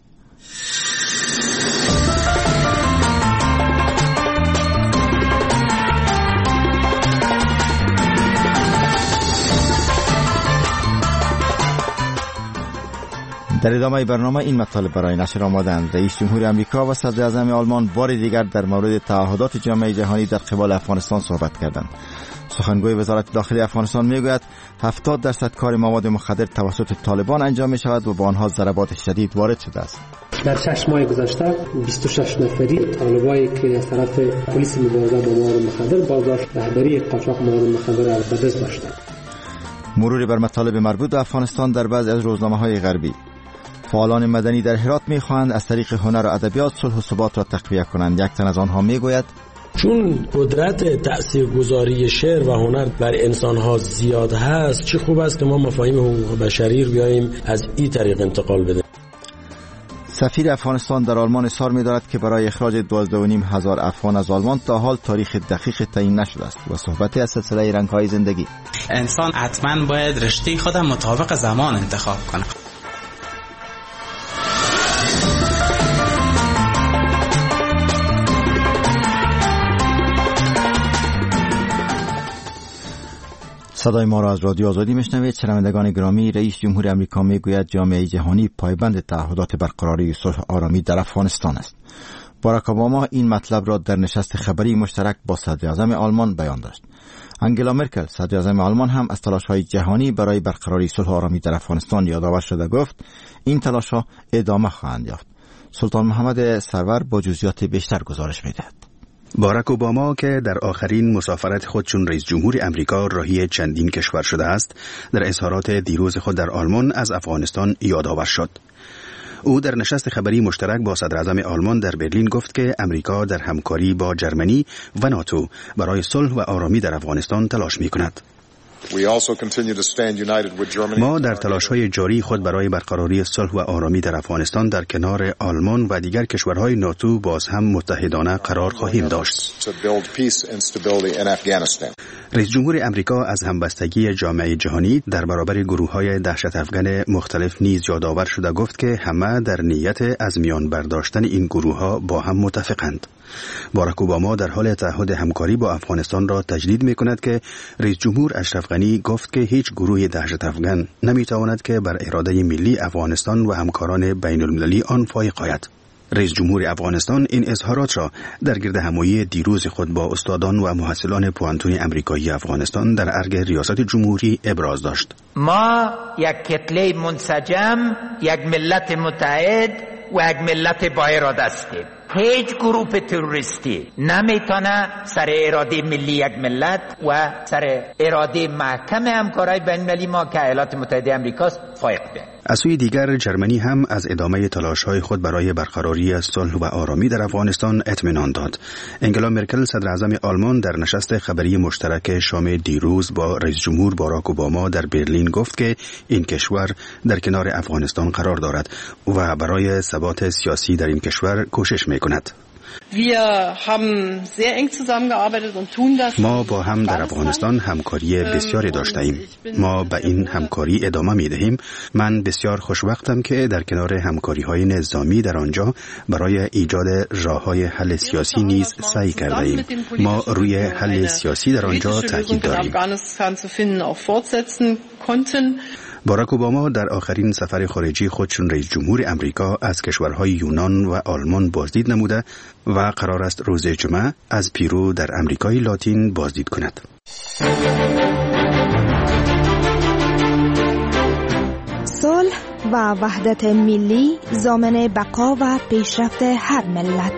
در ادامه برنامه این مطالب برای نشر آمادند. رئیس جمهور امریکا و صدر اعظم آلمان بار دیگر در مورد تعهدات جامعه جهانی در قبال افغانستان صحبت کردند. سخنگوی وزارت داخلی افغانستان میگوید 70% کار مواد مخدر توسط طالبان انجام می شود و با آنها ضربات شدید وارد شده است. در 6 ماه گذشته 26 نفری طالبایی که از طرف پلیس مبارزه با مواد مخدر بازداشت رهبری قاچاق مواد مخدر را به دست داشتند. مرور بر مطالب مربوط به افغانستان در بعضی از روزنامه‌های غربی. فعالان مدنی در هرات می‌خواهند از طریق هنر و ادبیات صلح و ثبات را تقویت کنند. یک تن از آنها میگوید چون قدرت تاثیرگذاری شعر و هنر بر انسان‌ها زیاد هست، چه خوب است که ما مفاهیم حقوق بشری رو بیاییم از این طریق انتقال بدیم. سفیر افغانستان در آلمان اصرار می‌دارد که برای اخراج 12,500 افغان از آلمان تا حال تاریخ دقیق تعیین نشده است و صحبت از سلسله رنگ‌های زندگی. انسان حتماً باید رشته خود مطابق زمان انتخاب کنه. صدای ما را از رادیو آزادی میشنوید. شنوندگان گرامی، رئیس جمهور امریکا میگوید جامعه جهانی پایبند تعهدات برقراری صلح آرامی در افغانستان است. باراک اوباما این مطلب را در نشست خبری مشترک با صدر اعظم آلمان بیان داشت. انگلا مرکل صدر اعظم آلمان هم از تلاش‌های جهانی برای برقراری صلح و آرامی در افغانستان یادآور شده گفت این تلاش‌ها ادامه خواهند یافت. سلطان محمد سرور با جزئیات بیشتر گزارش می‌دهد. باراک اوباما که در آخرین مسافرت خود چون رئیس جمهور امریکا راهی چندین کشور شده است، در اظهارات دیروز خود در آلمان از افغانستان یادآور شد. او در نشست خبری مشترک با صدر اعظم آلمان در برلین گفت که امریکا در همکاری با جرمنی و ناتو برای صلح و آرامی در افغانستان تلاش می‌کند. ما در تلاش‌های جاری خود برای برقراری صلح و آرامی در افغانستان در کنار آلمان و دیگر کشورهای ناتو باز هم متحدانه قرار خواهیم داشت. رئیس جمهور امریکا از همبستگی جامعه جهانی در برابر گروه‌های دهشت افغان مختلف نیز یادآور شده گفت که همه در نیت از میان برداشتن این گروه‌ها با هم متفقند. باراک اوباما در حال تعهد همکاری با افغانستان را تجدید می‌کند که رئیس جمهور اشرف غنی گفت که هیچ گروه دهشت افغان نمی‌تواند که بر اراده ملی افغانستان و همکاران بین‌المللی آن فائق آید. رئیس جمهور افغانستان این اظهارات را در گردهمایی دیروز خود با استادان و محصلان پوانتون امریکایی افغانستان در ارگ ریاست جمهوری ابراز داشت. ما یک کتله منسجم، یک ملت متحد و یک ملت با اراده هستیم. هیچ گروه تروریستی نمیتونه سر اراده ملی یک ملت و سر اراده محکم همکارای بین‌المللی ما که ایالات متحده آمریکاست فائق بیاید. از سوی دیگر جرمنی هم از ادامه تلاش‌های خود برای برقراری صلح و آرامی در افغانستان اطمینان داد. انگلا مرکل صدر اعظم آلمان در نشست خبری مشترک شام دیروز با رئیس جمهور باراک اوباما در برلین گفت که این کشور در کنار افغانستان قرار دارد و برای ثبات سیاسی در این کشور کوشش می‌کند. ما با هم در افغانستان همکاری بسیاری داشته ایم. ما به این همکاری ادامه می دهیم. من بسیار خوشوقتم که در کنار همکاری های نظامی در آنجا برای ایجاد راه های حل سیاسی نیز سعی کرده ایم. ما روی حل سیاسی در آنجا تاکید داریم. باراک اوباما در آخرین سفر خارجی خود چون رئیس جمهور امریکا از کشورهای یونان و آلمان بازدید نموده و قرار است روز جمعه از پیرو در امریکای لاتین بازدید کند. صلح و وحدت ملی ضامن بقا و پیشرفت هر ملت.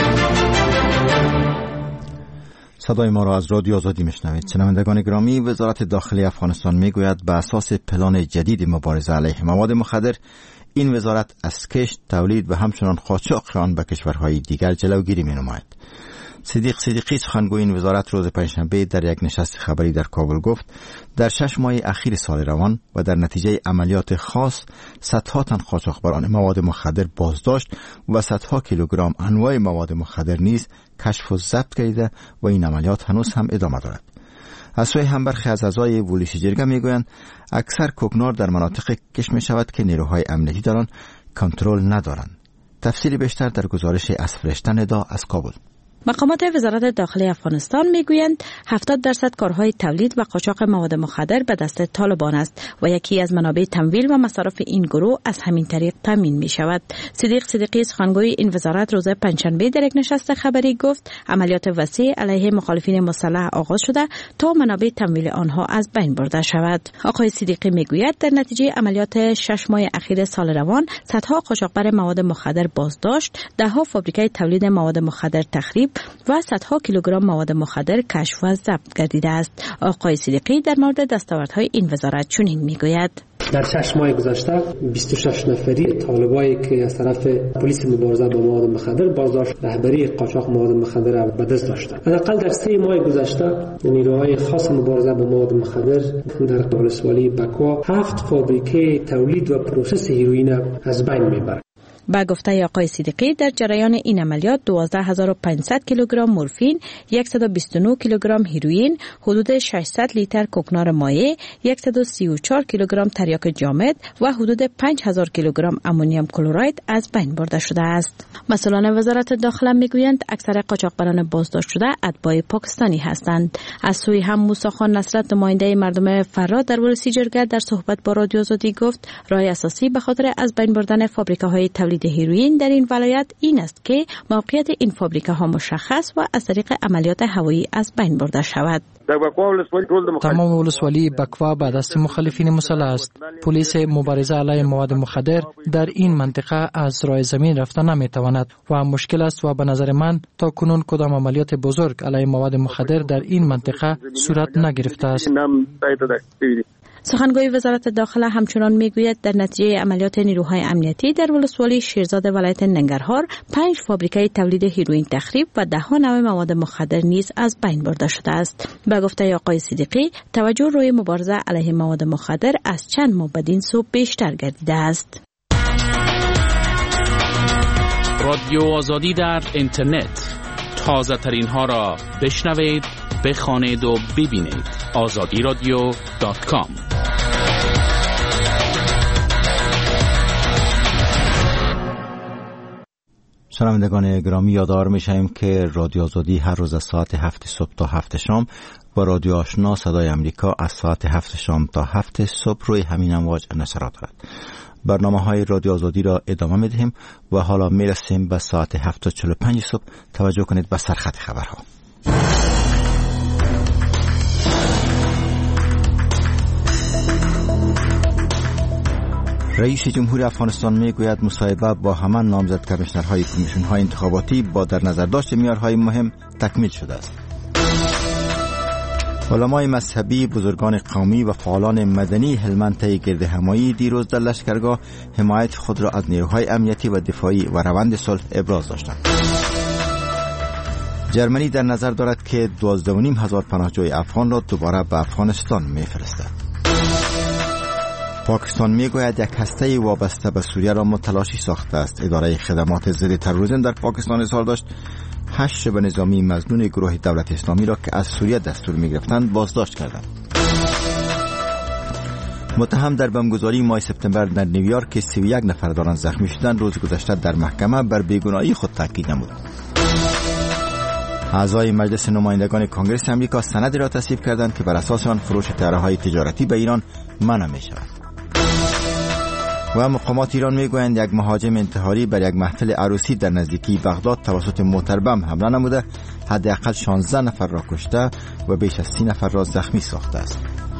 صدای ما را از رادیو آزادی میشنوید. شنوندگان گرامی، وزارت داخلی افغانستان میگوید به اساس پلان جدید مبارزه علیه مواد مخدر، این وزارت از کشت، تولید و همچنان قاچاق آن به کشورهای دیگر جلوگیری مینماید. صدیق صدیقی سخنگوی این وزارت روز پنجشنبه در یک نشست خبری در کابل گفت در 6 ماه اخیر سال روان و در نتیجه عملیات خاص صدها تن قاچاقبران مواد مخدر بازداشت و صدها کیلوگرم انواع مواد مخدر نیز کشف و ضبط گردیده و این عملیات هنوز هم ادامه دارد. از سوی هم برخی از اعضای ولوشی جرگه میگویند اکثر کوکنار در مناطق کشف می شود که نیروهای امنیتی در آن کنترل ندارند. تفصیلی بیشتر در گزارش از فرشته ندا از کابل. مقامات وزارت داخلی افغانستان میگویند 70% کارهای تولید و قاچاق مواد مخدر به دست طالبان است و یکی از منابع تمویل و مصارف این گروه از همین طریق تامین می شود. صدیق صدیقی سخنگوی این وزارت روز پنجشنبه در یک نشست خبری گفت عملیات وسیع علیه مخالفین مسلح آغاز شده تا منابع تمویل آنها از بین برده شود. آقای صدیقی میگوید در نتیجه عملیات 6 ماه اخیر سال روان صدها قاچاقبر مواد مخدر بازداشت، دهها فابریکه تولید مواد مخدر تخریب و صدها کیلوگرم مواد مخدر کشف و ضبط گردیده است. آقای صدیقی در مورد دستاوردهای این وزارت چنین میگوید: در 6 ماه گذشته 26 نفری طالبایی که از طرف پلیس مبارزه با مواد مخدر بازداشت رهبری قاچاق مواد مخدر را به دست داشتند. حداقل در 3 ماه گذشته نیروهای خاص مبارزه با مواد مخدر در ولسوالی بکوا 7 فابریکه تولید و پروسس هیروئین از بین میبرند. با گفته آقای صدیقی در جریان این عملیات 12500 کیلوگرم مورفین، 129 کیلوگرم هیروئین، حدود 600 لیتر کوکنار مایع، 134 کیلوگرم تریاک جامد و حدود 5000 کیلوگرم امونیوم کلراید از بین برده شده است. مسئولان وزارت داخله میگویند اکثر قاچاقبران بازداشت شده اتباع پاکستانی هستند. از سوی هم موسی خان نصرت نماینده مردم فرا در ولسی جرگه در صحبت با رادیو آزادی گفت راه اساسی به خاطر از بین بردن فابریکه‌های تولید تولید هیروئین در این ولایت این است که موقعیت این فابریکه ها مشخص و از طریق عملیات هوایی از بین برده شود. تمام ولسوالی بکوا به دست مخالفین مسلح است. پلیس مبارزه علیه مواد مخدر در این منطقه از راه زمین رفتن نمیتواند و مشکل است و به نظر من تا کنون کدام عملیات بزرگ علیه مواد مخدر در این منطقه صورت نگرفته است. سخنگوی وزارت داخله همچنان میگوید در نتیجه عملیات نیروهای امنیتی در ولسوالی شیرزاد ولایت ننگرهار 5 فابریکه تولید هیروئین تخریب و 10 نوع مواد مخدر نیز از بین برده شده است. به گفته آقای صدیقی، توجه روی مبارزه علیه مواد مخدر از چند ماه بدین سو بیشتر گردیده است. رادیو آزادی در اینترنت، تازه ترین ها را بشنوید، بخوانید و ببینید. azadiradio.com. شنوندگان گرامی، یادآور می‌شویم که رادیو آزادی هر روز از ساعت 7 صبح تا 7 شام و رادیو آشنا صدای امریکا از ساعت 7 شام تا 7 صبح روی همین امواج نشرات دارد. برنامه‌های رادیو آزادی را ادامه می‌دهیم و حالا می‌رسیم به ساعت 7:45 صبح. توجه کنید به سرخط خبرها. رئیس جمهور افغانستان میگوید مصاحبه با همان نامزد کمیشنرهای کمیسیون‌های انتخاباتی با در نظر داشت معیارهای مهم تکمیل شده است. علمای مذهبی، بزرگان قومی و فعالان مدنی هلمند طی گردهمایی دیروز در لشکرگاه حمایت خود را از نیروهای امنیتی و دفاعی و روند صلح ابراز داشتند. جرمنی در نظر دارد که 12,500 پناهجوی افغان را دوباره به افغانستان می‌فرستد. پاکستان میگوید یک هسته وابسته به سوریه را متلاشی ساخته است. اداره خدمات ضد تروریسم در پاکستان اظهار داشت 8 شبه نظامی مظنون گروه دولت اسلامی را که از سوریه دستور می‌گرفتند بازداشت کردند. متهم در بمبگذاری ماه سپتامبر در نیویورک که 31 نفر دارند زخمی شدند روز گذشته در محکمه بر بیگناهی خود تاکید نمود. اعضای مجلس نمایندگان کنگره امریکا سندی را تصویب کردند که بر اساس آن فروش طیاره‌های تجارتی به ایران منع می‌شود. و مقامات ایران میگویند یک مهاجم انتحاری بر یک محفل عروسی در نزدیکی بغداد توسط موتربم حمله نموده حداقل 16 نفر را کشته و بیش از 30 نفر را زخمی ساخته است.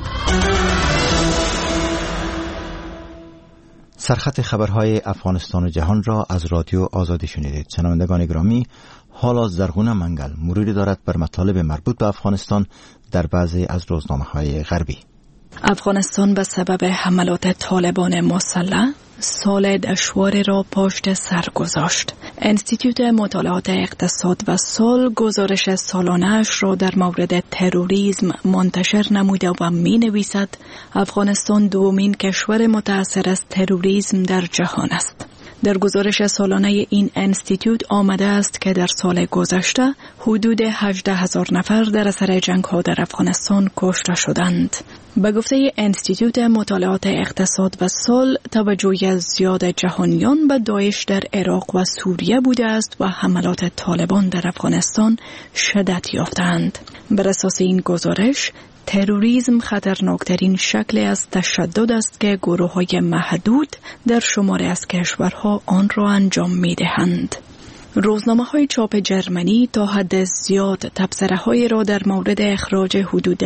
سرخط خبرهای افغانستان و جهان را از رادیو آزادی شنیدید. شنوندگان گرامی، حالا زرغونه منگل مروری دارد بر مطالب مربوط به افغانستان در بعضی از روزنامه‌های غربی. افغانستان به سبب حملات طالبان مسلح سال دشواری را پشت سر گذاشت. انستیتوت مطالعات اقتصاد و صلح گزارش سالانه‌اش را در مورد تروریسم منتشر نموده و می‌نویسد افغانستان دومین کشور متأثر از تروریسم در جهان است. در گزارش سالانه این انستیتوت آمده است که در سال گذشته حدود 18,000 نفر در اثر جنگ‌ها در افغانستان کشته شدند. به گفته انستیتوت مطالعات اقتصاد و صلح، توجه زیاد جهانیان به داعش در عراق و سوریه بوده است و حملات طالبان در افغانستان شدت یافتند. بر اساس این گزارش، تروریسم خطرناکترین شکل از تشدد است که گروه‌های محدود در شماری از کشورها آن را انجام می‌دهند. روزنامه‌های چاپ جرمنی تا حد زیاد تبصره‌های را در مورد اخراج حدود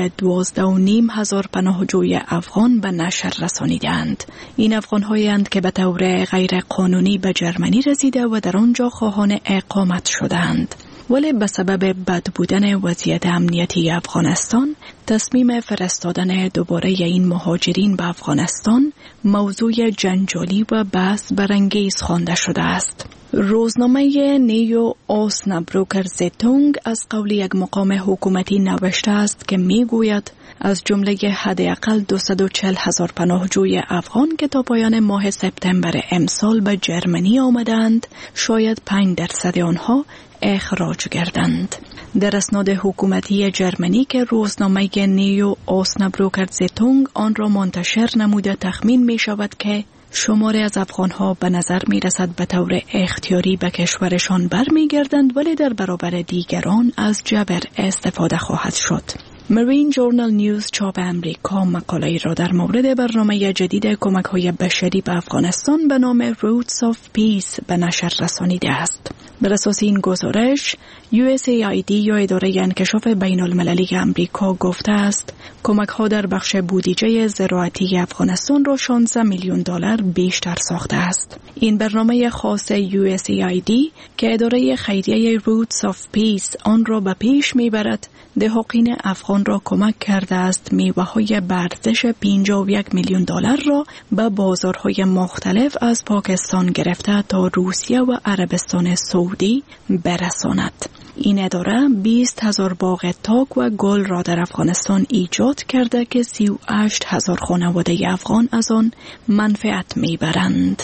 12,500 پناهجوی افغان به نشر رسانیدند. این افغان‌هایند که به طور غیر قانونی به جرمنی رسیده و در آنجا خواهان اقامت شدند. ولی به سبب بد بودن وضعیت امنیتی افغانستان، تصمیم فرستادن دوباره این مهاجرین به افغانستان موضوع جنجالی و بحث برانگیز خوانده شده است. روزنامه نیو اوسنابروکر زیتونگ از قول یک مقام حکومتی نوشته است که میگوید از جمله حداقل 240,000 پناهجوی افغان که تا پایان ماه سپتامبر امسال به جرمنی آمدند، شاید 5% آنها اخراج گردند. در اسناد حکومتی جرمنی که روزنامه نیو اوسنابروکر زیتونگ آن را منتشر نموده، تخمین می شود که شماری از افغانها به نظر می رسد به طور اختیاری به کشورشان برمی گردند، ولی در برابر دیگران از جبر استفاده خواهد شد. مرین جورنال نیوز چاپ امریکا مقاله‌ای را در مورد برنامه جدید کمک‌های بشری به افغانستان به نام Roots of Peace به نشر رسانیده است. بر اساس این گزارش، USAID یا اداره انکشاف بین المللی امریکا گفته است کمک‌ها در بخش بودجه زراعتی افغانستان را 16 میلیون دلار بیشتر ساخته است. این برنامه خاص USAID که اداره خیریه Roots of Peace آن را به پیش میبرد، دهقین افغان را کمک کرده است میوه‌های بارزش 51 میلیون دلار را به بازارهای مختلف از پاکستان گرفته تا روسیه و عربستان سعودی برساند. این اداره 20,000 باغ تاک و گل را در افغانستان ایجاد کرده که 38,000 خانواده افغان از آن منفعت میبرند.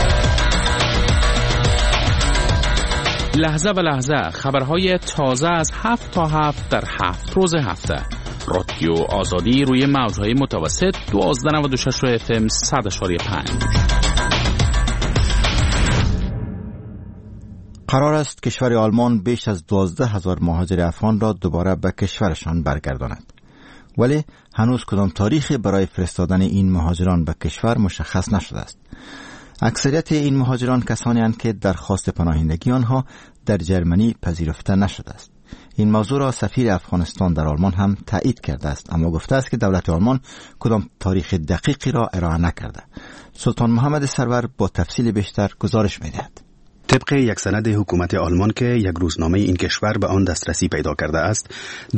لحظه به لحظه خبرهای تازه از 7 تا 7 در 7 روز هفته. رادیو آزادی روی موجهای متوسط 1296 FM 100.5. قرار است کشور آلمان بیش از 12,000 مهاجر افغان را دوباره به کشورشان برگرداند. ولی هنوز کدام تاریخی برای فرستادن این مهاجران به کشور مشخص نشده است. اکثریت این مهاجران کسانی هستند که درخواست پناهندگی آنها در جرمنی پذیرفته نشده است. این موضوع را سفیر افغانستان در آلمان هم تایید کرده است، اما گفته است که دولت آلمان کدام تاریخ دقیقی را ارائه نکرده. سلطان محمد سرور با تفصیل بیشتر گزارش می‌دهد. طبق یک سند حکومت آلمان که یک روزنامه این کشور به آن دسترسی پیدا کرده است،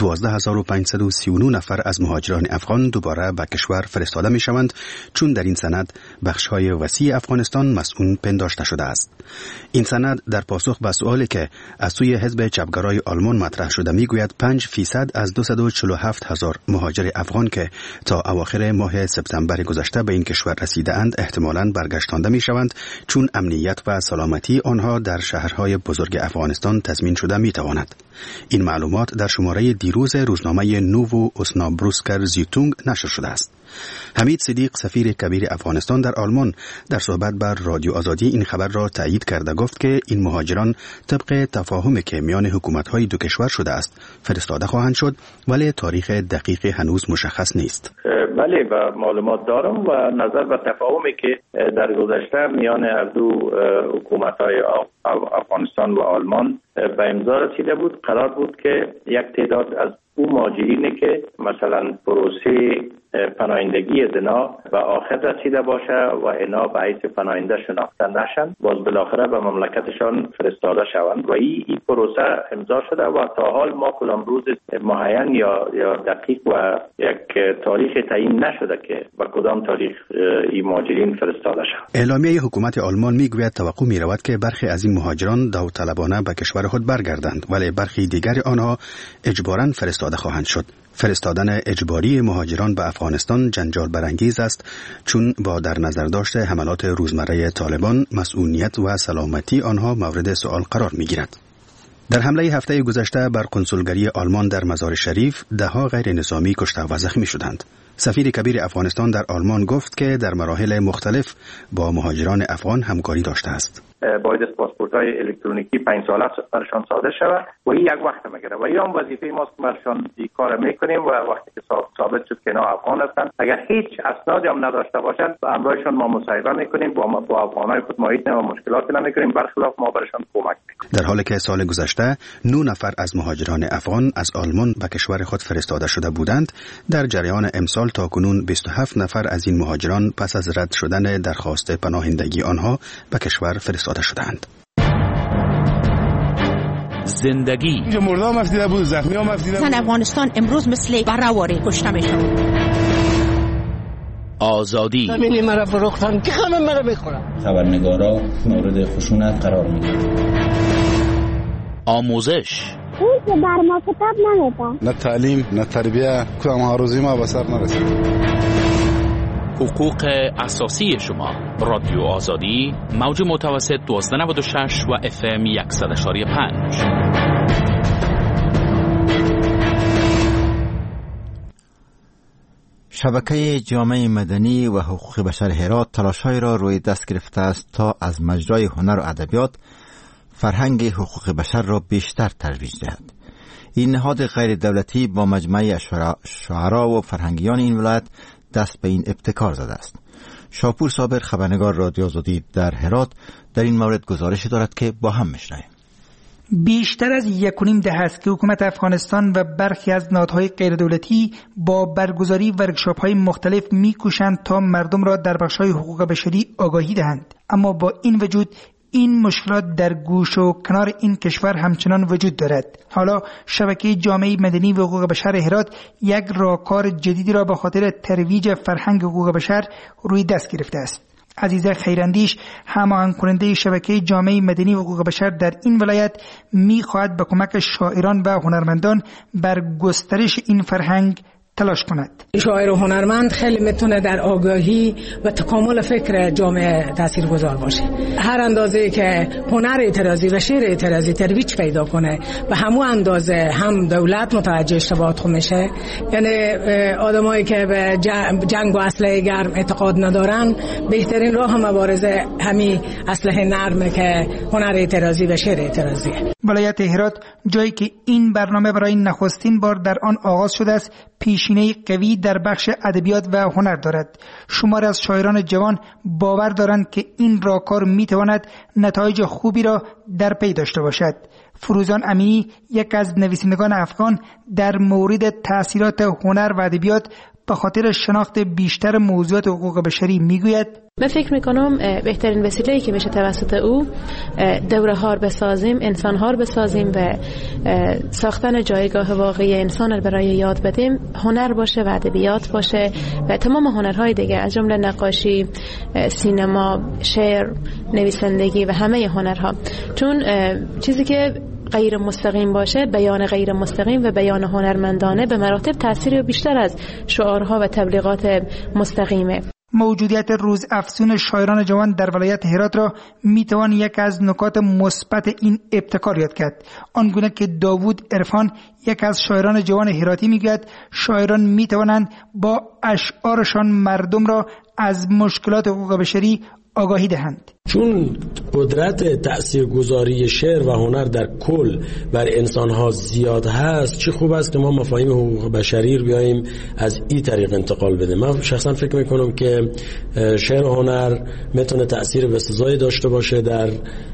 12,539 نفر از مهاجران افغان دوباره به کشور فرستاده می شوند، چون در این سند بخش‌های وسیع افغانستان مسئول پنداشته شده است. این سند در پاسخ به سوالی که از سوی حزب چپگرای آلمان مطرح شده می گوید 5% از 247,000 مهاجر افغان که تا اواخر ماه سپتامبر گذشته به این کشور رسیده اند احتمالاً برگشتانده می شوند، چون امنیت و سلامتی آنها در شهرهای بزرگ افغانستان تضمین شده می تواند. این معلومات در شماره دیروز روزنامه نوو اوسنابروسکر زیتونگ نشر شده است. حمید صدیق سفیر کبیر افغانستان در آلمان در صحبت بر رادیو آزادی این خبر را تایید کرده گفت که این مهاجران طبق تفاهمی که میان حکومت‌های دو کشور شده است فرستاده خواهند شد، ولی تاریخ دقیق هنوز مشخص نیست. بله، و معلومات دارم و نظر به تفاهمی که در گذشته میان هر دو حکومت‌های افغانستان و آلمان به امضا رسیده بود. قرار بود که یک تعداد از اون مهاجرینی که مثلا پروسه پناهندگی زنا به آخر رسیده باشه و اینا به حیث پناهنده شناخته نشن، باز بالاخره به مملکتشان فرستاده شوند و این پروسه امضا شده و تا حال ما کدام روز معین یا دقیق و یک تاریخ تعیین نشده که به کدام تاریخ این مهاجرین فرستاده شوند. اعلامیه حکومت آلمان میگوید توقع میرود که برخی از این مهاجران داوطلبانه به کشور خود برگردند، ولی برخی دیگر آنها اجباراً فرستاده خواهند شد. فرستادن اجباری مهاجران به افغانستان جنجال برانگیز است، چون با در نظر داشت حملات روزمره طالبان مسئولیت و سلامتی آنها مورد سؤال قرار می‌گیرد. در حمله هفته گذشته بر کنسولگری آلمان در مزار شریف ده‌ها غیر نظامی کشته و زخمی شدند. سفیر کبیر افغانستان در آلمان گفت که در مراحل مختلف با مهاجران افغان همکاری داشته است. باید پاسپورت‌های الکترونیکی 5 ساله برشان صادر شود و این یک وقت میگیره و این هم وظیفه ماست که برشان این کار میکنیم و وقتی که ثابت شد که اینا افغان هستند، اگر هیچ اسنادی هم نداشته باشند با همراهشان ما مصاحبه میکنیم، با افغانای خود محیط و مشکلاتی نمیکنیم، برخلاف ما برشان کمک میکنیم. در حالی که سال گذشته 9 نفر از مهاجران افغان از آلمان به کشور خود فرستاده شده بودند، در جریان امسال تاکنون 27 نفر از این مهاجران پس از رد شدن درخواست پناهندگی آنها به کشور فرستاده شدند. زندگی اینجا مرده هم افدیده بود، زخمی هم افدیده بود. زن افغانستان امروز مثل برهواری کشته میشن. آزادی زمینی مرا فروختن که همه مرا بخورن. خبرنگارا مورد خشونت قرار میگیرن. آموزش اون که بر ما کتاب نمیده، نه تعلیم نه تربیه، کدام هاروزی ما به سر نرسید. حقوق اساسی شما. رادیو آزادی موج متوسط 1296 و FM 100.5. شبکه جامعه مدنی و حقوق بشر هرات تلاش‌های را روی دست گرفته است تا از مجرای هنر و ادبیات فرهنگ حقوق بشر را بیشتر ترویج دهد. این نهاد غیر دولتی با مجمع شعرا و فرهنگیان این ولایت دست به این ابتکار زده است. شاپور صابر، خبرنگار رادیو آزادی در هرات، در این مورد گزارش دارد که با هم میشنویم. بیشتر از 1.5 دهه است که حکومت افغانستان و برخی از نهادهای غیردولتی با برگزاری ورکشاپ‌های مختلف می‌کوشند تا مردم را در بخش‌های حقوق بشری آگاهی دهند، اما با این وجود این مشکلات در گوش و کنار این کشور همچنان وجود دارد. حالا شبکه جامعه مدنی و حقوق بشر هرات یک راهکار جدیدی را به خاطر ترویج فرهنگ حقوق بشر روی دست گرفته است. عزیزه خیراندیش، هماهنگ کننده شبکه جامعه مدنی و حقوق بشر در این ولایت، می‌خواهد به کمک شاعران و هنرمندان بر گسترش این فرهنگ تلاش کند. شاعر و هنرمند خیلی میتونه در آگاهی و تکامل فکر جامعه تاثیرگذار باشه. هر اندازه که هنر اعتراضی و شعر اعتراضی ترویج پیدا کنه و همون اندازه هم دولت متوجه اشتباهات خود میشه. یعنی آدمایی که به جنگ و اسلحه گرم اعتقاد ندارن، بهترین راه مبارزه همین اسلحه نرمه که هنر اعتراضی و شعر اعتراضیه. ولایت هرات جایی که این برنامه برای نخستین بار در آن آغاز شده است، پیشینه قوی در بخش ادبیات و هنر دارد. شمار از شاعران جوان باور دارند که این راهکار میتواند نتایج خوبی را در پی داشته باشد. فروزان امینی، یک از نویسندگان افغان، در مورد تأثیرات هنر و ادبیات به خاطر شناخت بیشتر موضوعات حقوق بشری میگوید: من فکر میکنم بهترین وسیله‌ای که میشه توسط او دوره ها بسازیم، انسان ها بسازیم و ساختن جایگاه واقعی انسان برای یاد بدیم هنر باشه و ادبیات باشه و تمام هنرهای دیگه، از جمله نقاشی، سینما، شعر، نویسندگی و همه هنرها. چون چیزی که غیر مستقیم باشه، بیان غیر مستقیم و بیان هنرمندانه به مراتب تأثیر بیشتر از شعارها و تبلیغات مستقیمه. موجودیت روز افزون شاعران جوان در ولایت هرات را میتوان یک از نکات مثبت این ابتکار یاد کرد. آنگونه که داوود عرفان، یک از شاعران جوان هراتی، میگوید شاعران میتوانند با اشعارشان مردم را از مشکلات حقوق بشری آگاهی دهند. چون قدرت تاثیرگذاری شعر و هنر در کل بر انسان‌ها زیاد هست، چه خوب است که ما مفاهیم حقوق بشری رو بیاییم از این طریق انتقال بدیم. من شخصا فکر میکنم که شعر و هنر میتونه تأثیر بسزایی داشته باشه در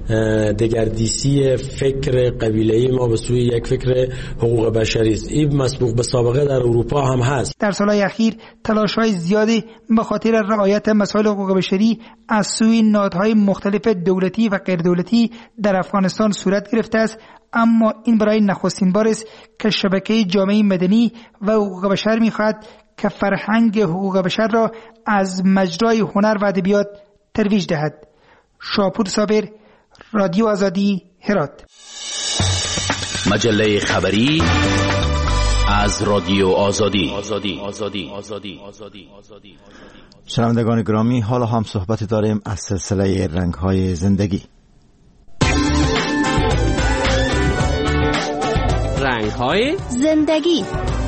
دگردیسی فکر قبیله‌ای ما به سوی یک فکر حقوق بشری است. این مسبوق به سابقه در اروپا هم هست. در سالهای اخیر تلاش‌های زیادی به خاطر رعایت مسائل حقوق بشری از سوی نهادهای مختلف دولتی و غیر دولتی در افغانستان صورت گرفته است، اما این برای نخستین بار است که شبکه جامعه مدنی و حقوق بشر می‌خواهد که فرهنگ حقوق بشر را از مجرای هنر و ادبیات ترویج دهد. شاپور صابر، رادیو آزادی، هرات. مجله خبری از رادیو آزادی. شنوندگان گرامی، حالا هم صحبت داریم از سلسله رنگ‌های زندگی. رنگ‌های زندگی.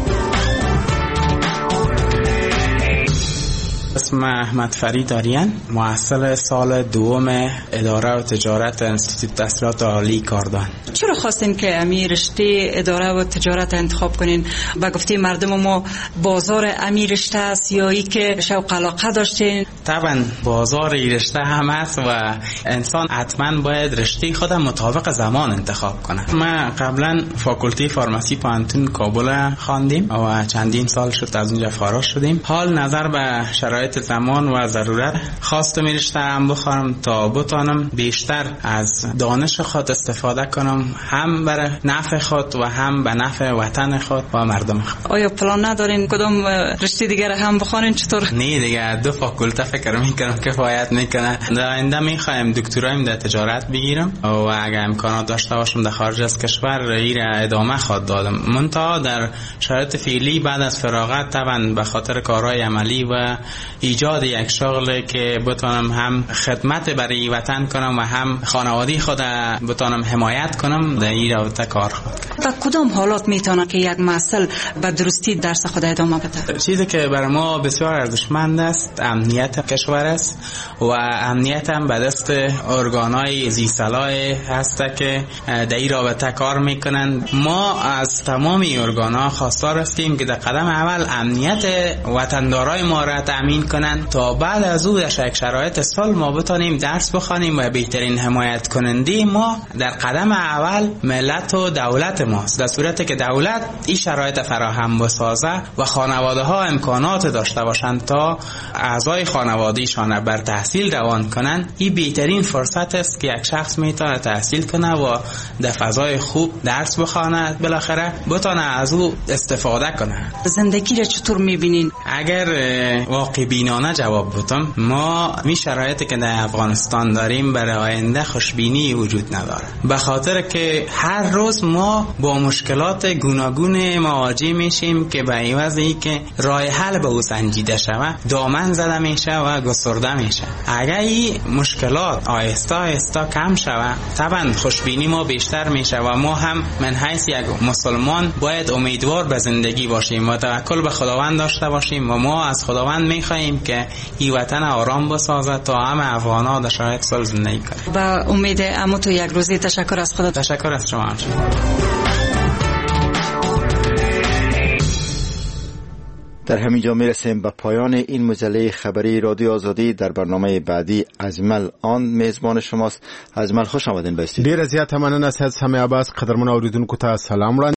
اسم احمد فرید آریان، محصل سال دوم اداره و تجارت انستیتوت تحصیلات عالی کاردان. چرا خواستین که امی رشته اداره و تجارت انتخاب کنین؟ با گفته مردم ما بازار امی رشته است یا ای که شوق علاقه داشتین؟ طبعا بازار این رشته هم هست و انسان حتما باید رشته خودم مطابق زمان انتخاب کنه. ما قبلا فاکولته فارماسی پانتون کابل خواندیم و چندین سال شد از اونجا فارغ شدیم. حال نظر به شرایط زمان و ضرورت خواستم این رشته هم بخوانم تا بتانم بیشتر از دانش خود استفاده کنم، هم برای نفع خود و هم به نفع وطن خود و مردم خود. آیا پلان ندارین کدام رشته دیگر هم بخوانین؟ چطور؟ نه دیگه، دو فاکولته فکر میکنم کفایت میکنه. در آینده میخوایم دکترایم در تجارت بگیرم و اگه امکانات داشته باشم در خارج از کشور را ادامه خواهد دادم. منتها در شرایط فعلی بعد از فراغت طبعا به خاطر کارهای عملی و ایجاد یک شغل که بتونم هم خدمت برای وطن کنم و هم خانواده خود بتونم حمایت کنم، در این رابطه کار خواهم کرد. در کدام حالات میتونه که یک محصل به درستی درس خود ادامه بده؟ چیزی که برای ما بسیار ارزشمند است امنیت کشور است و امنیت هم به دست ارگان‌های ذی‌صلاح هست که در این رابطه کار میکنن. ما از تمام ارگان‌ها خواستار هستیم که در قدم اول امنیت وطندارای ما را تامین کنند تا بعد از او در شرایط سال ما بتونیم درس بخوانیم و بهترین حمایت کننده ما در قدم اول ملت و دولت ماست. در صورتی که دولت این شرایط فراهم بسازه و خانواده ها امکانات داشته باشند تا اعضای خانوادهشان بر تحصیل روان کنند، این بهترین فرصت است که یک شخص میتونه تحصیل کنه و در فضای خوب درس بخواند، بالاخره بتونه از او استفاده کنه. زندگی را چطور میبینین؟ اگر واقع بینانه جواب بدم، ما می شرایطی که در افغانستان داریم برای آینده خوشبینی وجود نداره، به خاطر که هر روز ما با مشکلات گوناگون مواجه میشیم که به عوض اینکه راه حل به او سنجیده شود دامن زده میشه و گسترده میشه. اگر این مشکلات آهسته آهسته کم شود طبعا خوشبینی ما بیشتر میشه و ما هم من حیث یک مسلمان باید امیدوار به زندگی باشیم و توکل به خداوند داشته باشیم و ما از خداوند میخواهیم که این وطن آرام بسازه تا همه افغان‌ها در شرایط صلح زندگی کنند. با امید عمو تو یک روزی. تشکر از خدا. تشکر از شما. در همین جا میرسیم به پایان این مجله خبری رادیو آزادی. در برنامه بعدی اجمل آن میزبان شماست. اجمل خوش آمدین به استودیو. ډیر زیات مننه سید سمی عباس. قدرمن اوریدونکو ته سلام وړاندې